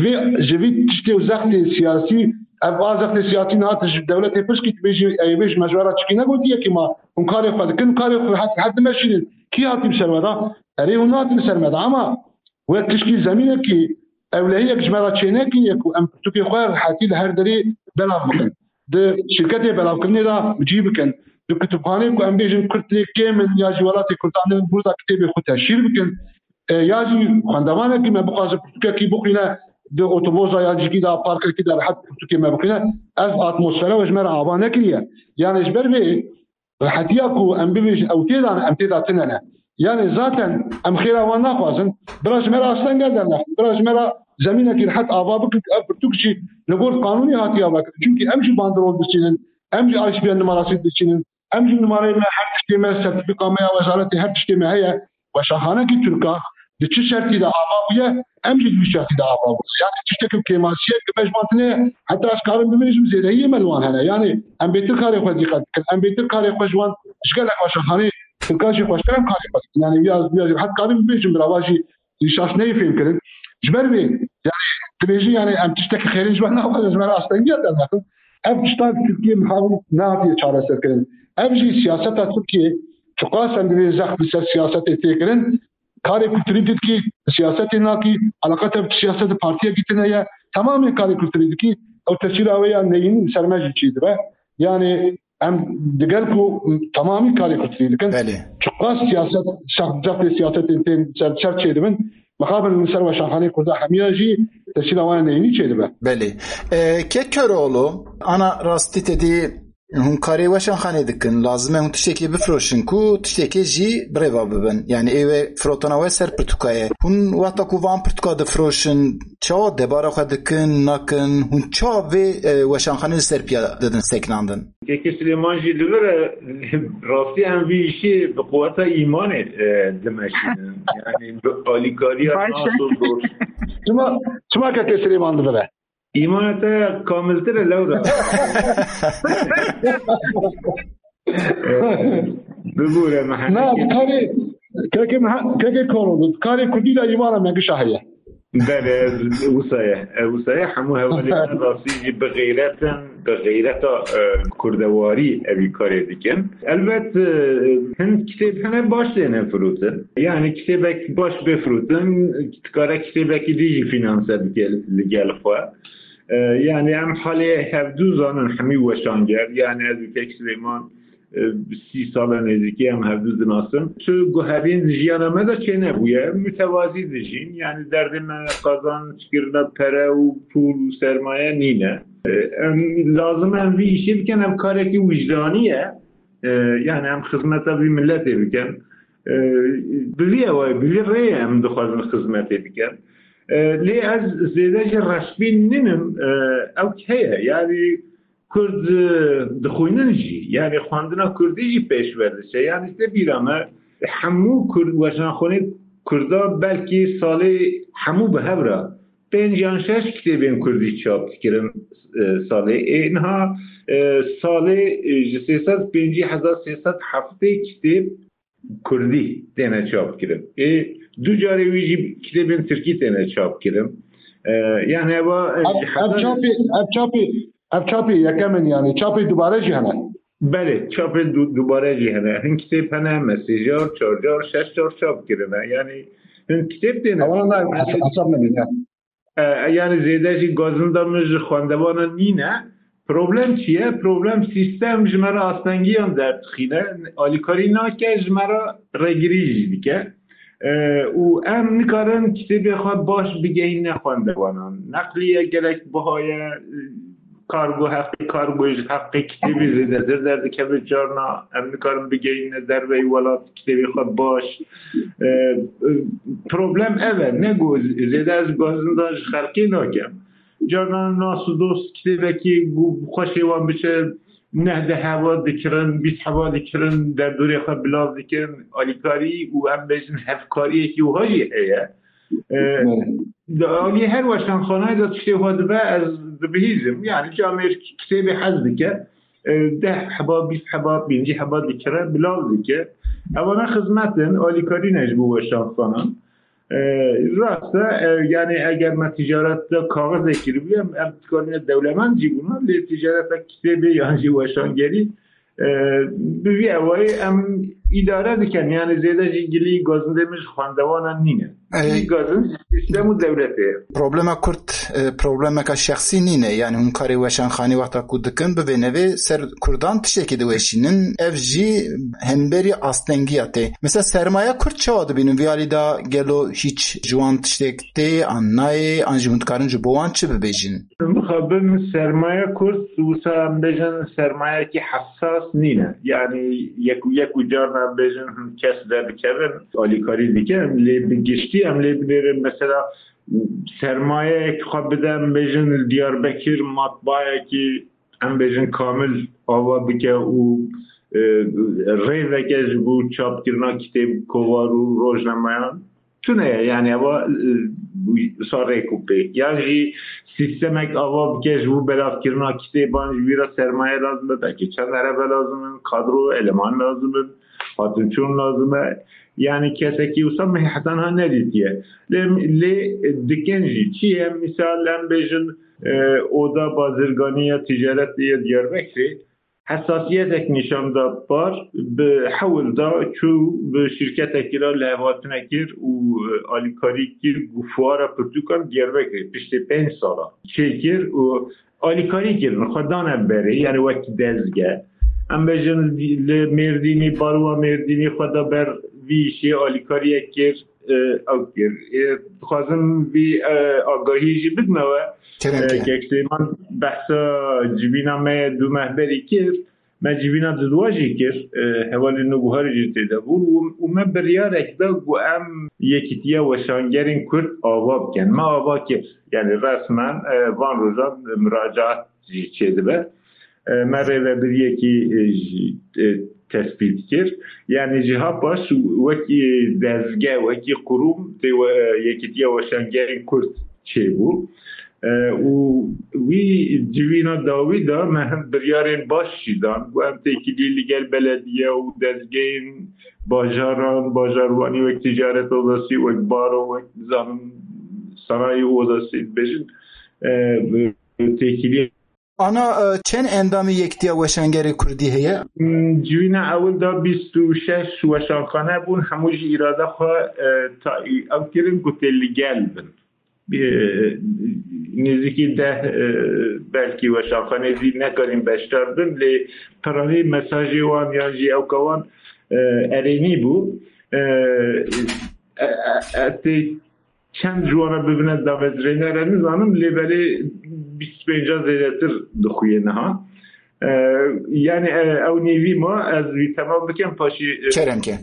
جبي تشتي وزخت سياسي اب وزخت سياسي نهات الدوله تفش كي بيجي اي بيج مجرات شكينا قلت لك ما كاري قد كن كاري حتى ماشي كي هاتي بسرمدا اري ونات بسرمدا اما وتشكيل زمينك كي اولهيه جماعه تشينكي يكو ام توكي خوير حاتي لهر دري بلا مكن د شركتي بلا كني دا بجيبكن دو كتبخانه كو ام بيجن كرتلي كامل ياجي ولاتي كرتان بودا كتابي خوتا شيربكن ياجي خندوانه كي ما بقاز توكي بوقينا دو اوتوبوزا ياجي كي دا بارك كي دا حتى توكي ما بقينا اف اتموسفير وجماعه ابانه كليه يعني اجبر بي حتياكو ام بيج او تيدا ام تيدا تننا يعني ذاتا ام خيرا وانا خوازن براج مرا اصلا قدرنا براج مرا زمينك حتى ابابك برتوكشي نقول قانوني هاتي اباك çünkü امشي باندرول بسينن امشي ايش بي نمراسيد بسينن امشي نمري ما حق تشتمه سيرتيفيكا ما وزاره هر تشتمه هي وشهانه كي تركا دچ شرطي دا ابابيه امشي شرطي دا اباب يعني تشتكي كيماسيه كمجمانتنه حتى اشكال بمنجم زي هي ملوان هنا يعني ام بيتر كاري خديقه ام بيتر كاري خجوان اشكال وشهانه تلقاشي خوشترم كاري بس يعني يا حتى قابل بيجم براواجي يشاش نيفين كده جبر بين يعني تبيجي يعني ام تشتكي خيرين جوانا ولا جماعه اصلا جدا مثلا اب شتاق تركيا محاول نافي شارع سكرين ابجي سياسه تركيا تقاس عند زخ بالسياسه تفكرن كاري كتريدت كي سياسه ناكي علاقه بالسياسه البارتيه جتنا تماما كاري كتريدت كي او تشيراويه نين سرماجي تشيدبه يعني ام دقلكو تمامي كاري كتريدت لكن تقاس سياسه شخص سياسه تنتين شرط من مقابل المسار وشاخانه كردا حمياجي تشيراويه نين تشيدبه بله ككرولو انا راستي تدي هم کاری وشان خانه دکن لازمه هم تشتکی بفروشن کو تشتکی جی بريفا ببن يعني ايوه فروتنا سر پرتوکایه هون وقتا کو وان پرتوکا دفروشن چا دبارا خود دکن نکن هون چا وشان خانه سر پیا دادن سکناندن که سلیمان جی دوره راستی هم ویشی به قوت ایمانه دمشین يعني آلیکاری شما که سلیمان دوره ایمانتا کاملتره لورا ببوره محنه كاري كورو كاري كردي دا ايمانا ما قشاهيه بله وصايه همو حوالی راسی بغیرتا کردواری اوی کاری دیگن البته هند کتاب همه باش دینه فروتن يعني کتابک باش بفروتن کاره کتابکی دیگی فینانسه لگل خواه يعني هم حالی هفدو زانن همی وشانگر يعني از وکک سلیمان 30 سال نزدیکی هم هفدو زناسم تو گوهرین جیانمه دا چه نبویه متوازی دجین يعني دردم قازان چکرنا پره و پول و سرمایه نینه لازم هم وی ایشی بکن هم کارکی وجدانیه يعني هم خدمتا بی ملتی بکن بلی ریه هم دخوازن خدمتی بکن لی از زیدش رشبین نینم او که يعني کرد دخوینن جی يعني خواندنا کردی جی پیش وردشه يعني işte bir ama همو کرد وشان خونه کردا بلکی ساله همو به هورا 56 کتابیم کردی چاپ کردم ساله اینها ساله 350,307 کتاب کردی دینه چاپ کردم دو جاره ویجی کتابیم ترکی دینه چاپ کردم يعني اب چاپی یکمن يعني چاپی دوباره جهنه بله چاپ دوباره جهنه هن کتاب هنه مسیجار 4 چاپ کردن يعني هن کتاب دینه اولا حساب نمیدن يعني زیده جی گازندامج خواندوانه نینه پروبلم چیه؟ پروبلم سیستم جمعه آستنگی هم در تخینه آلیکاری ناکه جمعه رگیری جیدیکه و ام نکارن کتاب خواه باش بگهی نخواندوانان نقلیه گلک بهای کارگو حقی کتابی زیده درد که به جارنا امریکارم بگیرین در وی ولات کتابی خواه باش پروبلم اوه نگو زیده از گازنداش خلقی ناکم جانان ناس و دوست کتیبکی خوشی وان بشه نه ده هوا دکرن 20 هوا دکرن در دوری خود بلاو دکرن آلیکاری و هم بجن هفکاری که وهایی هیه آلی هر وشتن خانه دا تشتی هاد به از دبهیزم یعنی جامعه کتیب حزد که 10 حبا 20 حبا 50 حبا دکره بلاو دکر اولا خدمتن آلیکاری نجبو وشتن خانه راسته یعنی اگر ما تجارت کاغذ اکری بیم ارتکانی دولمان جیبونا لی تجارت کتیب یعنی وشانگری بوی اوای اداره دکن یعنی زیده جنگلی گازنده مش خواندوانان نینه گازن سیستم دولته پروبلما کرد پروبلما که شخصی نینه یعنی اون کاری وشان خانی وقتا کودکن به نوی سر کردان تشکی دوشینن اف جی هنبری آستنگیاته مثلا سرمایه کرد چه بینن ویالی دا گلو هیچ جوان تشکته آنای آنجمندکارن جبوان چه ببیجین مخابن سرمایه کرد وسا بجن سرمایه کی حساس نینه یعنی یک وجارنا بجن کس در بکردن آلیکاری دیگه لی بگشتی هم لی بلیرم مثلا سرمایه که خواب بدم بجن دیاربکر مطبعه که هم بجن کامل آوا بکه و ریوه که جبو چاپ کرنا کتاب کوارو روزنامه‌ان تونه یعنی آوا ساره کوپه یعنی سیستمک آوا بکه جبو بلاف کرنا کتابان جویرا سرمایه لازمه بکی چند عربه لازمه کادرو علمان لازمه خاطرچون لازمه یعنی کسی که اوسا محیطان ها ندیدیه لی دکنجی چیه مثال هم بیشن اودا بازرگانی یا تجارت یا دیار بکری حساسیت اک نشان دا بار به حول دا چو به شرکت اکیرا لحوات نکر و آلیکاری کر گفوارا پرتوکان دیار بکری پشت 5 سالا چه کر و آلیکاری کر خودانه بره یعنی وقتی دزگه ام بیشن مردینی بارو مردینی خدا بر ویشی آلیکاری اکر او کر خوازم بی آگاهی جی بدنوه که اکسیمان بحثا جیبینا ما دو محبری کر ما جیبینا دواجی کر حوالی نگوهاری جیده ده بود و ما بریار اکده گو ام یکیتیا وشانگرین کرد آوا بکن ما آوا کر یعنی رسما وان روزا مراجعات چیده به ما روی بریه که تثبیت کرد یعنی جها باش وکی دزگه وکی قروم یکی دیا وشنگرین کرد چه بود و وی جوینا داوی دا من بریارین باش شیدان و هم تکیلی لگل بلدیه و دزگین باجاروانی و تجارت اوزاسی و بارو و زمان صناعی اوزاسی بشن تکیلی آنا چند اندام یکتیا وشنگری کردی هیه؟ جوینا اول دا 26 وشانخانه بون هموش ایراده خواه تا او کرن گوتلی گل بن نزدیکی 10 بلکی وشانخانه زید نکاریم بشتر بن لی پرانی مساجی وان یا جی او کوان ارینی بود اتی چند جوانا ببیند دا وزرینه را نزانم لی بلی 25 زیادتر دخویه نها یعنی او نیوی ما از وی تمام بکن پاشی کرم که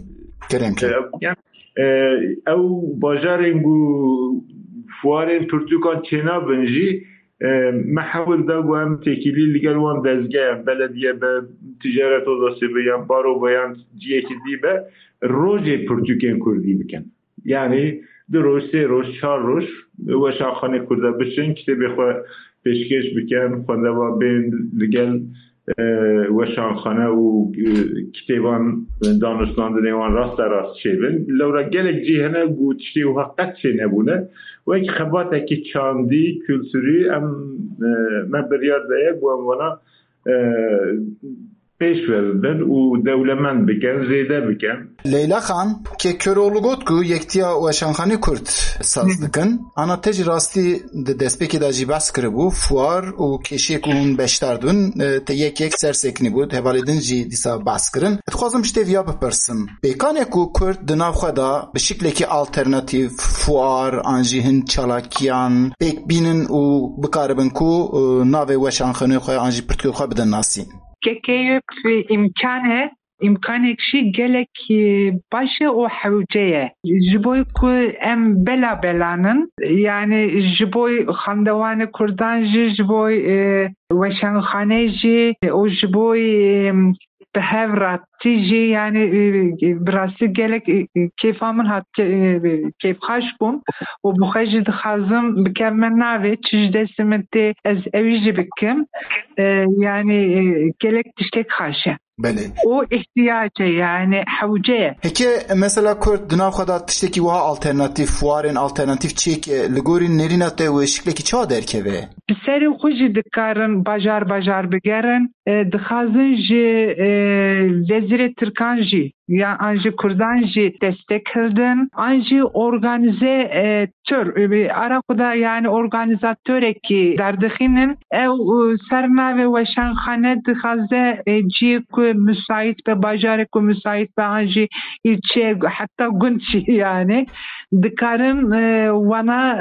او باجارنگو فوارن پرتوکان چنا بنجی محاول دا گوهم تکیلی لگل وان دزگه بلدیه به تجارت و داسته بیان بارو بیان جیه که دی به روز پرتوکان کردی بکن یعنی 2 روز 3 روز 4 روز و شاخانه کرده بشن که بخواه پیشکش بکن خونده و بین لگل و شانخانه و کتابان دانشگاه دیوان راست شیبن لورا گلک جیهنه گوتشتی و حقیقت چه نبونه و یک خباته که چاندی کلتوری من بریاد دایه گوانوانا پیش وردن و دولمند بکن زیده بکن لیلا خان که کرولوگوت کو یکتیا و شانخانی کرد ساز دکن انا تج راستی دسپیکی دا جی بس کربو فوار و کشیک اون بشتردون یک سرسکنی بود هوالیدن جی دیسا بس کرن اتخوازم بشته ویا بپرسم بیکانه کو کرد دناو خدا به شکلی که آلترناتیو فوار آنجی هن چالاکیان بیک بینن و بکاربن کو ناوی و شانخانی خواه آنجی پرتکو خواه بدن ناسین که یک امکانه imkanek şi gelek başı o hevceye. Jiboy ku em belanın yani jiboy xandevanı kurdan jiboy weşanxane ji o jiboy behevrat tiji yani birası gelek keyfamın hat keyf xaş bum o bu xajid xazım bikemmen nave çijdesimente ez eviji bikim yani gelek tiştek xaşe. Bele. O ihtiyacı yani havcıya. Heki mesela Kürt dinav kadar tişteki waha alternatif fuarın alternatif çek ligorin nerinate ve şikleki çağ derkeve. Biseri xuji dikarin bajar bigerin dixazin ji vezire Türkan jî ya anji Kurdan jî destek kildin anji organize tür ara kuda yani organizatöreki derdixinin ev sernave weşanxane dixaze jî ku müsait ve bajarı ku müsait ve anji ilçe hatta gunçi yani dikarin wana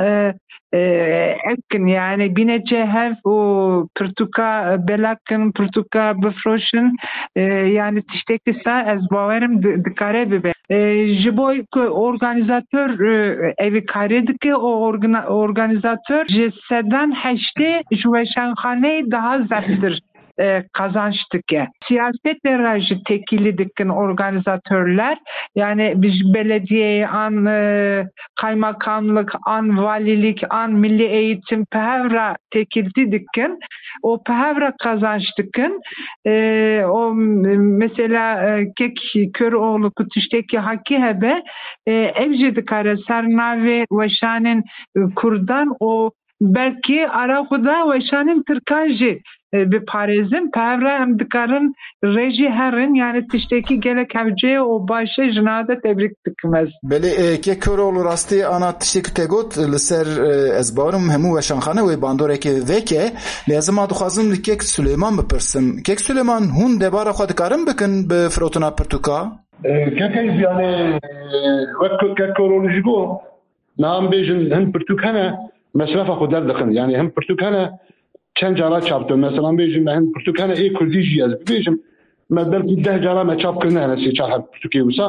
ekin yani binece hev o Portuka belakın Portuka befroşun yani tiştekisa ez baverim dikare bibe jiboy organizatör evi karediki o organizatör jeseden heşte jweşanxane daha zerttir kazançtık. Siyaset derajı tekili dikin organizatörler yani biz belediye an kaymakamlık an valilik an milli eğitim pehevra tekildi dikin o pehevra kazançtıkın o mesela kek Köroğlu kutuştaki haki hebe evci dikare sernavi veşanin kurdan o belki arahuda veşanin Türkanji bir parezim pevre hem dikarın reji herin yani tişteki gelek hevceye o başa jinada tebrik dikmez. Bele ke Köroğlu rastı ana tişteki tegot liser ezbarım hemu ve şanxane ve bandoreke veke lazım aduxazım kek Süleyman bipirsim. Kek Süleyman hun debara xwe dikarin bikin bi firotuna Portuka? Kekeyiz yani kek Köroğlu jigo nam bejin hem Portukane mesrafa xwe derdikin yani hem Portukane چند جارا چاپتم مثلا بیشتر من پرتوکانه ای کردیجی از بیشتر مثلا 10 جارا من چاپ کردم هنوز چهار پرتوکی وسا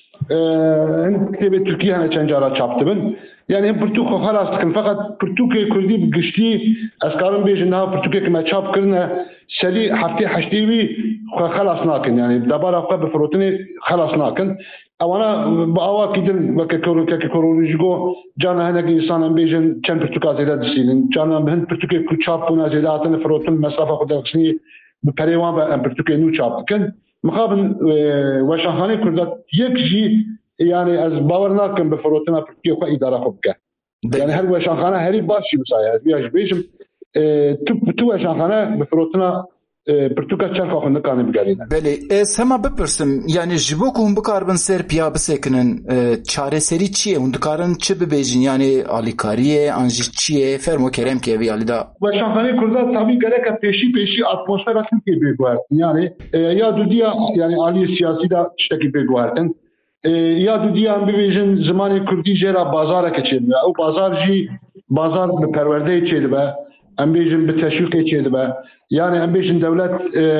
این کتاب ترکیه هنوز چند جارا چاپتم yani hem Portuka خلاص کن فقط پرتوکی کردی بگشتی از کارم بیشتر نه پرتوکی که من چاپ کردم سری هفته هشتیوی خلاص نکن yani دبارا خو بفروتنی خلاص نکن اوانا با آوا کدن وقت کورولوژیکو جانا هنگ انسان بیشتر چند پرتوکا زیاد دستیلن جانا بهن پرتوکی کوچاپ بونا زیاد آتن فروتن مسافه خود داشتنی بپریوان با پرتوکی نو چاپ کن مخابن وشانخانه کردات یک جی yani az باور نکن بفروتنا پرتوکی خو اداره خوب که yani her وشانخانه هری باشی مسایه بیشتر تو وشانخانه بفروتنا Portugal çarka xwe nikane bigerîne. Belê ez hema bipirsim yani ji bo ku hûn bikarbin ser piya bisekinin çareserî çi ye hûn dikarin çi bibêjin yani alîkariyê an jî çi ye fermo kerem ke evî alî da weşanxanê Kurda tabii gerek peşî atmosfera Tirkiye bêguhertin yani ya dudiya yani aliyê siyasî da tiştekî bêguhertin ya dudiya bibêjin zimanê Kurdî jêra bazareke çêdibe ew bazar jî bazar bi perwerdeyê çêdibe em bêjin bi teşwîqê çêdibe yani em bêjin dewlet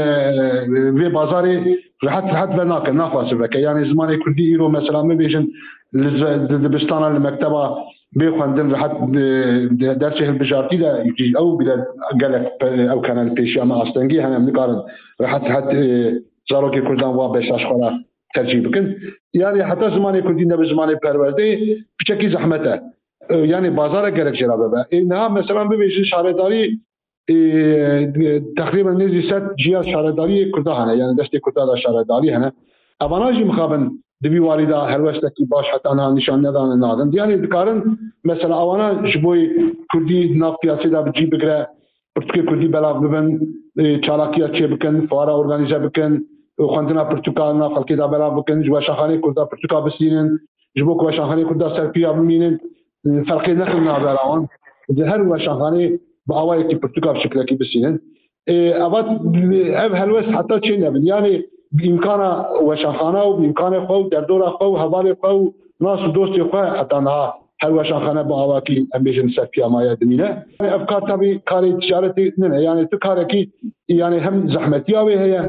vê bazarê rihet ve nake naxwase veke yani zimanê Kurdî îro mesela me bêjin li dibistana li mekteba bêxwendin rihet derçê hilbijartî de ew bile gelek ew kene li pêşiya me astengî hene em nikarin rihet zarokê Kurdan wa beşaş xwe re tercih bikin yani heta zimanê Kurdî ne bi zimanê perwerdeyê piçekî zehmet e yani bazara gerek jêra bebe neha mesela bibêjin şaredarî تقریبا نزدیک 100 جیا شارداری کرده هنه یعنی دسته کرده دا شارداری هنه اواناجی مخابن دبی واریدا هر وشتکی باش حتی آنها نشان ندادن یعنی دکارن مثلا اوانا جبوی کردی ناف پیاسی دا بجی بگره پرتوکی کردی بلاغ ببن چالاکیه چه بکن فوارا ارگانیزه بکن خواندنا پرتوکا ناف خلکی دا بلاغ بکن جبو شاخانه کرده پرتوکا بسینن جبو که شاخانه کرده سرپیا بمینن فرقی نخل نابراوان هر وشاخانه با آوایی که پرتوکا بشکل کی بسینن اول ev helwest hatta çin evin yani imkana weşanxana و imkana xwe derdora xwe hevalê xwe nas dostê xwe hatta na her weşanxana bu avaki em bêjin ser piyamaya dimîne ev kar tabii karê ticaretê ne yani tu karekî yani hem zehmetiya wê heye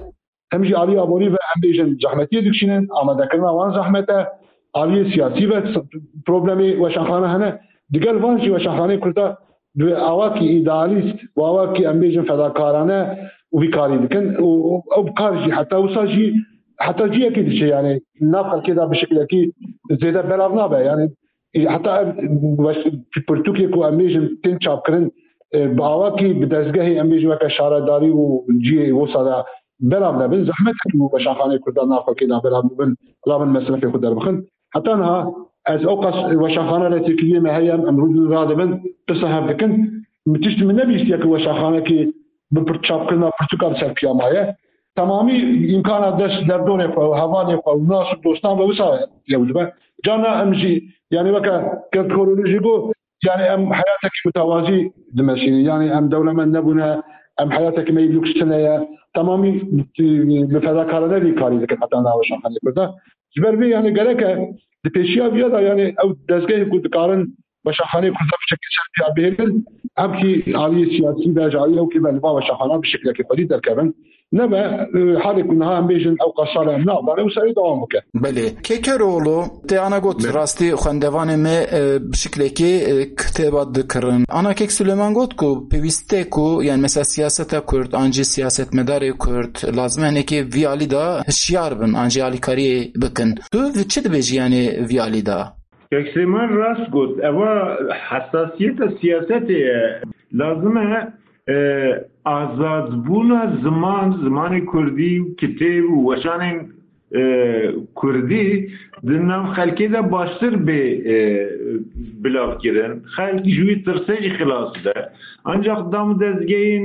hem jî alî abonî ve em bêjin zehmetiyê dikişînin, amadekirina wan zehmet e, aliyê siyasî ve problemê weşanxane hene. Digel van jî weşanxaneyê Kurda bi awakî îdealîst û awakî em bêjin fedakarane wî karî dikin û ew kar jî heta wisa jî heta ciyekê diçe yani nav xelkê da bi şeklekî zêde belav nabe yani heta pirtûkê ku em bêjin tên çapkirin bi awakî bi dezgehê em bêjin weke şaredarî û ciyê wisa da belav nebin zehmetek û weşanxaneyê Kurda nav xelkê da belav bibin lavin meselefê xwe derbixin heta niha ez ew qas weşanxane re têkiliyê me heye em rû radibin qisa hev dikin tiştî min nebîstiye ku weşanxanekî bi çapkirina pirtûka bi ser piyamaye tamamî imkana dest derdorê xwe û hevalê xwe û nas û dostan ve wisa yewdibe cana em jî yani weke kronolojî got yani em heyatekî mütewazî dimeşînin yani em dewlemend nebûne em heyatekî me lûks tineye tamamî bi fedakarane vî karî dikin heta nav weşanxaneyê Kurda ji ber vê yani gerek e di pêşiya viya da yani ew dezgehê ku dikarin weşanxaneyê Kurda bi şeklî ser piya bihêlin em kî aliyê siyasî ve ji aliyê ew kî beliva weşanxana bi şeklekî xwedî derkevin nebe halê ku niha em bêjin ew qasara em navdane û serî dewam bike. Belê Kekeroğlu te ana got rastî xwendevanê me bi şeklekî kitêba dikirin. Ana Kek Süleyman got ku pêwîst e ku yani mesela siyaseta Kurd an jî siyasetmedarê Kurd lazim e hinekî vî alî da hişyar bin an jî alîkariyê bikin. Tu çi dibêjî yani vî alî da? Kek Süleyman rast got eva hassasiyeta siyasetê lazim e azadbûna zimanê Kurdî û kitêb û weşanên Kurdî di nav xelkê de baştir bê bilavkirin xelk ji wî tirsê jî xilas be ancak dam dezgehên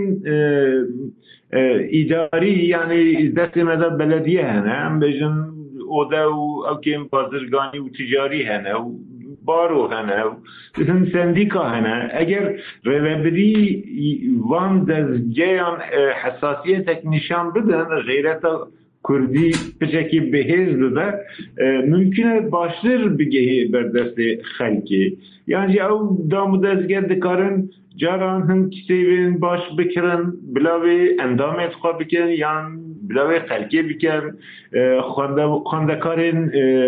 îdarî yani destê me de belediye hene em bêjin oda û ewkên bazirganî û ticarî hene û baro hene hin sendîka hene eger rêvebirî van dezgeyan hesasiyetek nîşan bidin gayreta Kurdî piçekî bihêz bibe mümkün e baştir bigehê berdestê xelkê yani ew dam û dezgeh dikarin caran hin kitêbên baş bikirin bilavê endamê xwe bikin yan bilavê xelkê bikin xwendekarên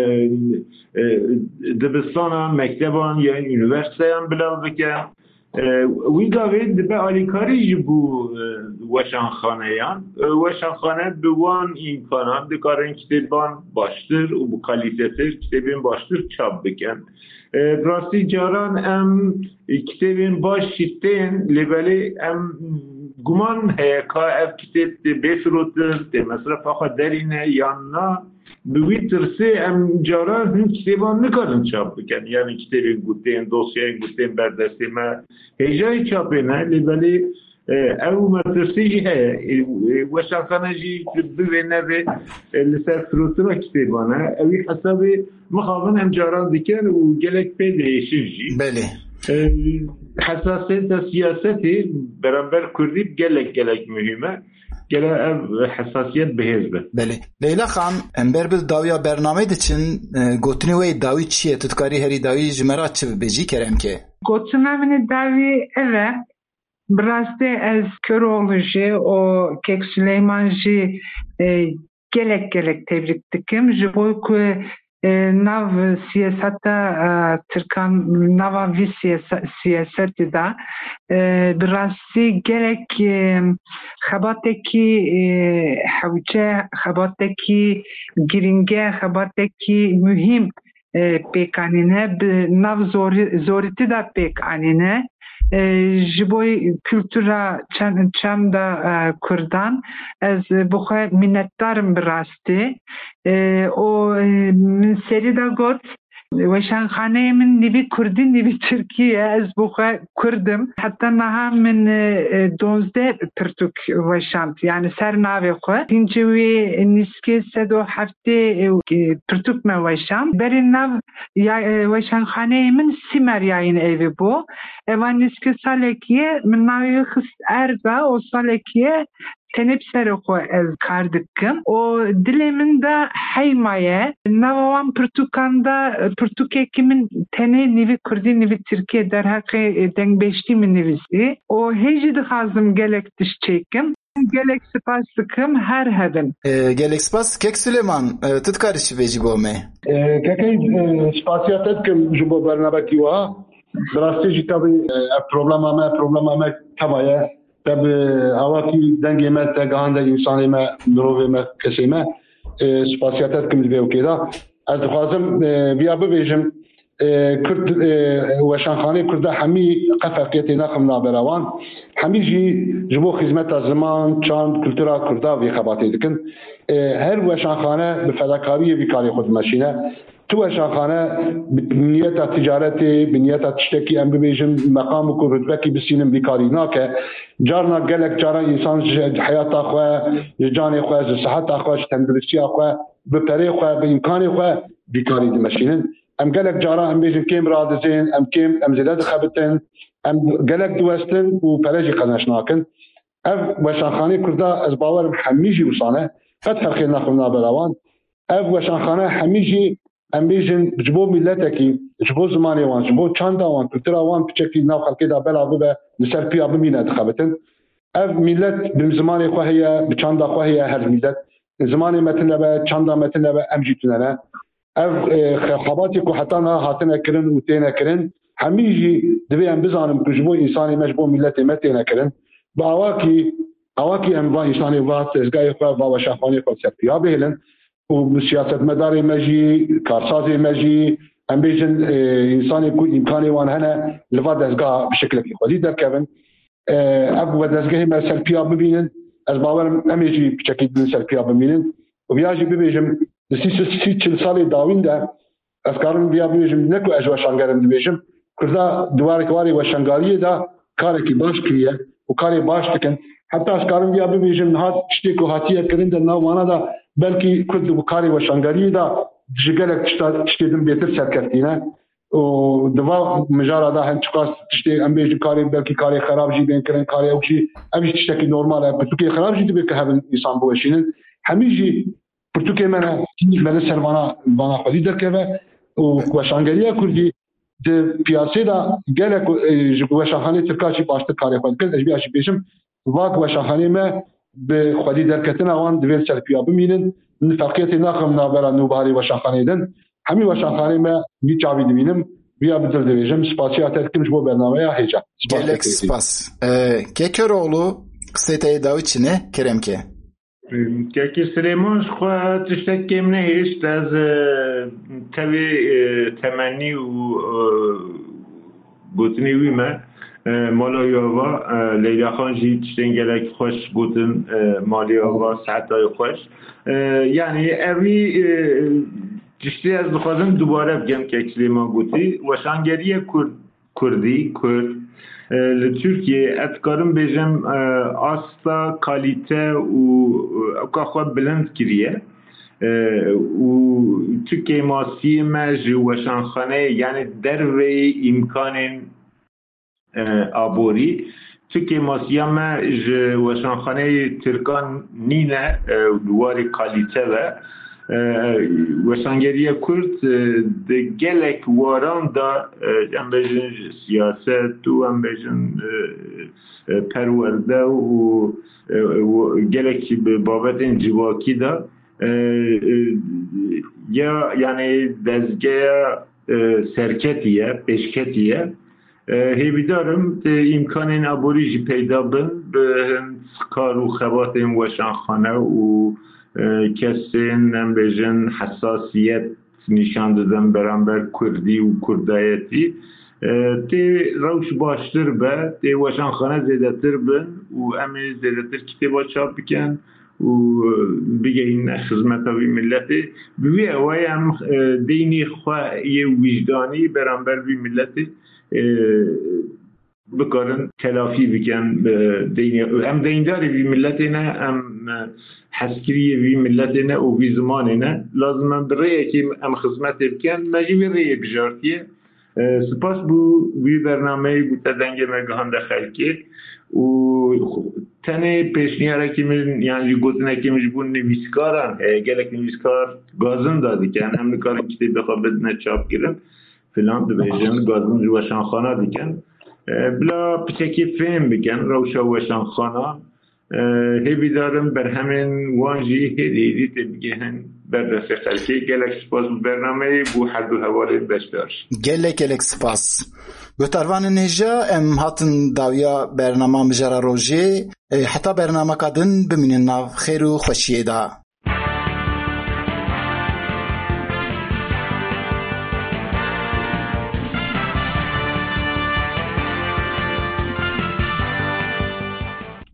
dibistanan mekteban yan üniversiteyan bilav bikin wî gavê dibe alîkarî ji bo weşanxaneyan weşanxane bi wan îmkanat dikarin kitêban baştir û bi kalîtetir kitêbên baştir çap bikin rastî caran em kitêbên baş şîtên lêbelê em guman heye ka ev kitêb tê bêfirotin tê mesrefa xwe derîne yan na bi wî tirsê em caran hin kitêban nikarin çap bikin yani kitêbên gotên dosyayên gotên berdestê me hêjayê çapê ne lêbelê ew me tirsê jî heye weşanxane jî bivê nevê li ser firotina kitêban e ewî hesabê mixabin em caran dikin û gelek pê değişir jî Belê hesasiyeta siyasetê beraber Kurdî gelek mühim e gele ev hesasiyet bihêz be. Belê Leyla xan em ber bi dawiya bernamê diçin gotinê wê dawî çi ye tu dikarî herî dawî ji me re çi bibêjî keremke? Gotina min e dawî ev e bi rastî ez Köroğlu jî û Kek Süleyman jî gelek tebrik dikim ji bo ku nav siyaseta Tirkan nava vî siyasetê da bi rastî gelek xebatekî hewce xebatekî giringe xebatekî mühim pêkanîne bi nav zorîtî da pêkanîne ji bo kültûra çem da Kurdan ez bi xwe minnetdarim bi rastî û min serî da got weşanxaneyê min nivî Kurdî nivî Tirkiye ez bi xwe Kurdim heta niha min 12 pirtûk weşand yani ser navê xwe hincî wî nîskê 107 pirtûk me weşand berî nav weşanxaneyê min Sîmer yayın evî bû eva nîskê salekî ye min navê xist Erza û salekî ye tenê bi serê xwe ez kar dikim û dilê min de heyma ye nava wan pirtûkan da pirtûkekî min tenê nivî Kurdî nivî Tirkiye derheqê dengbêştî min nivîsî û hê jî dixwazim gelek diş çêkim gelek spas dikim her hebin. gelek spas kek Süleyman تذكرش بيجي بومه كاكاي سباسياتات كم جبو برنامج يوها دراستی جتابی پروبلم ما تبایا تب هواتی دنگی ما تگاهنده انسانی ما نروی ما کسی ما سپاسیاتت کم دیو کیدا از خوازم بیا ببیجم کرد وشانخانه کرد همی قفقیتی نخم نابراوان همی جبو خدمت زمان چاند کلتورا کردا وی خباتی دکن هر وشانخانه به فداکاری بیکاری خود ماشینه تو وشانخانه بنیت تجارتی بنیت تشتکی ام ببیجم مقام و رتبه بسینم بیکاری ناکه جارنا گلک جارا انسان حیات خو جان خو صحت خو تندرستی خو به طریق خو به امکان خو بیکاری ماشینن ام گلک جارا ام بيجن كيم رادزين ام زلاد خبتن ام گلک دوستن و فرجي قناشناكن اف وشانخانه كردا از باور حميجي وصانه قد فرخينا خلنا بلاوان اف وشانخانه حميجي ام بيجن جبو ملتكي جبو زماني وان جبو چاندا وان كترا وان بچكي ناو خلقي دا بلا ببه نسر بيا بمينه خبتن اف ملت بزماني خو هي بچاندا خو هي هر ملت زماني متنبه چاندا متنبه امجي تننه اف خباتي کو حتى هاتنا كرن وتينا كرن هميجي دبي ام بزانم كجبو انساني مجبو ملتي متينا كرن باواكي ام با انساني وات ازغاي خو با شافاني كونسبت يا بهلن وسياسه مداري مجي كارسازي مجي ام بيجن انساني كو امكاني وان هنا لفاد ازغا بشكل خدي در كيفن اب ودزغي ما سلبيا ببينن از باور اميجي بشكل سلبيا ببينن وبياجي ببيجم سی سالی داوین ده افکارم بیا بیشم نکو اجوا شانگرم بیشم کردا دوار کواری و شانگاریه ده کاری کی باش کریه و کاری باش تکن حتی افکارم بیا بیشم هات چتی کو هاتیه کرند نه وانا ده بلکی کرد و کاری و شانگاریه ده جگلک چتیدم بهتر سرکتینه و دوا مجارا ده هم چقاس چتی ام بیش کاری بلکی کاری خراب جی بین کرن کاری او چی امیش چتی نورماله بتوکی خراب جی به که هم انسان بوشینن همیجی پرتوکه من سرمانا بانا خودی درکه و شانگریه کردی د پیاسه دا گله و شاخانه ترکاشی باشته کاری خود کرد اجبیاشی پیشم واق و شاخانه ما به خودی درکتن آوان دویل سلپیا بمینن فرقیت ناخم نابرا نوباری و شاخانه دن همی و شاخانه ما بی چاوی دمینم بیا بدر دویجم سپاسیات اتکمش بو برنامه یا هیچا گلک سپاس که کروغلو قصه داوی چینه کرم که که سلیمان خواهد تشتکیم نهیشت از تبی تمنی و گوتنی ویمه مالای آوا لیلا خان جی تشتنگلک خوش گوتن مالی آوا ساعتای خوش یعنی اوی تشتی از دخوازم دوباره بگم که سلیمان گوتی وشانگری کردی کرد لترکیه اتکارم بیجم آستا کالیته و اوکا خواه بلند کریه و ترکیه ماسی مج وشانخانه یعنی دروی امکان آبوری ترکیه ماسی مج وشانخانه ترکان نینه دواری کالیته و وشانگریه کرد ده گلک واران دا ام بیجن سیاست و ام بیجن پرورده و گلک بابت انجواکی دا یا یعنی دزگه سرکتیه پیشکتیه هیوی دارم امکان این عبوری جی پیدا بند به کار و خبات این وشانخانه و کسی نمیجن حساسیت نشان دادن برانبر کردی و کردایتی تی روش باشتر به تی وشانخانه زیده تر بن و امی زیده تر کتابا چاپ بکن و بگه این خدمت وی ملتی بوی اوای هم دینی خواهی وجدانی برانبر وی ملتی بکارن تلافی بکن هم دینداری وی ملتی نه هم حسکریه وی ملتی نه و وی زمانی نه لازم هم برای که هم خدمت بکن مجی وی ریه بجارتیه سپاس بو وی برنامه بو تدنگ مگهان ده خلکی و تنه پیشنیاره که من یعنی گوتنه که مجبور نویسکارن گلک نویسکار گازن دادی که هم نکارن کتی بخواه بدنه چاپ گیرن فلان دو بیجن گازن روشان خانه دیکن بلا پچکی فهم بکن روشا وشان خانه هیوی دارم بر همین وانجی هدیدی تبگیهن بردست خلکی گلک سپاس برنامه بو حد و حوالی بشدار گلک سپاس گوتروان نهجا ام هاتن داویا برنامه مجرى روژه حتی برنامه کدن بمینن ناف خیر و خوشیه دا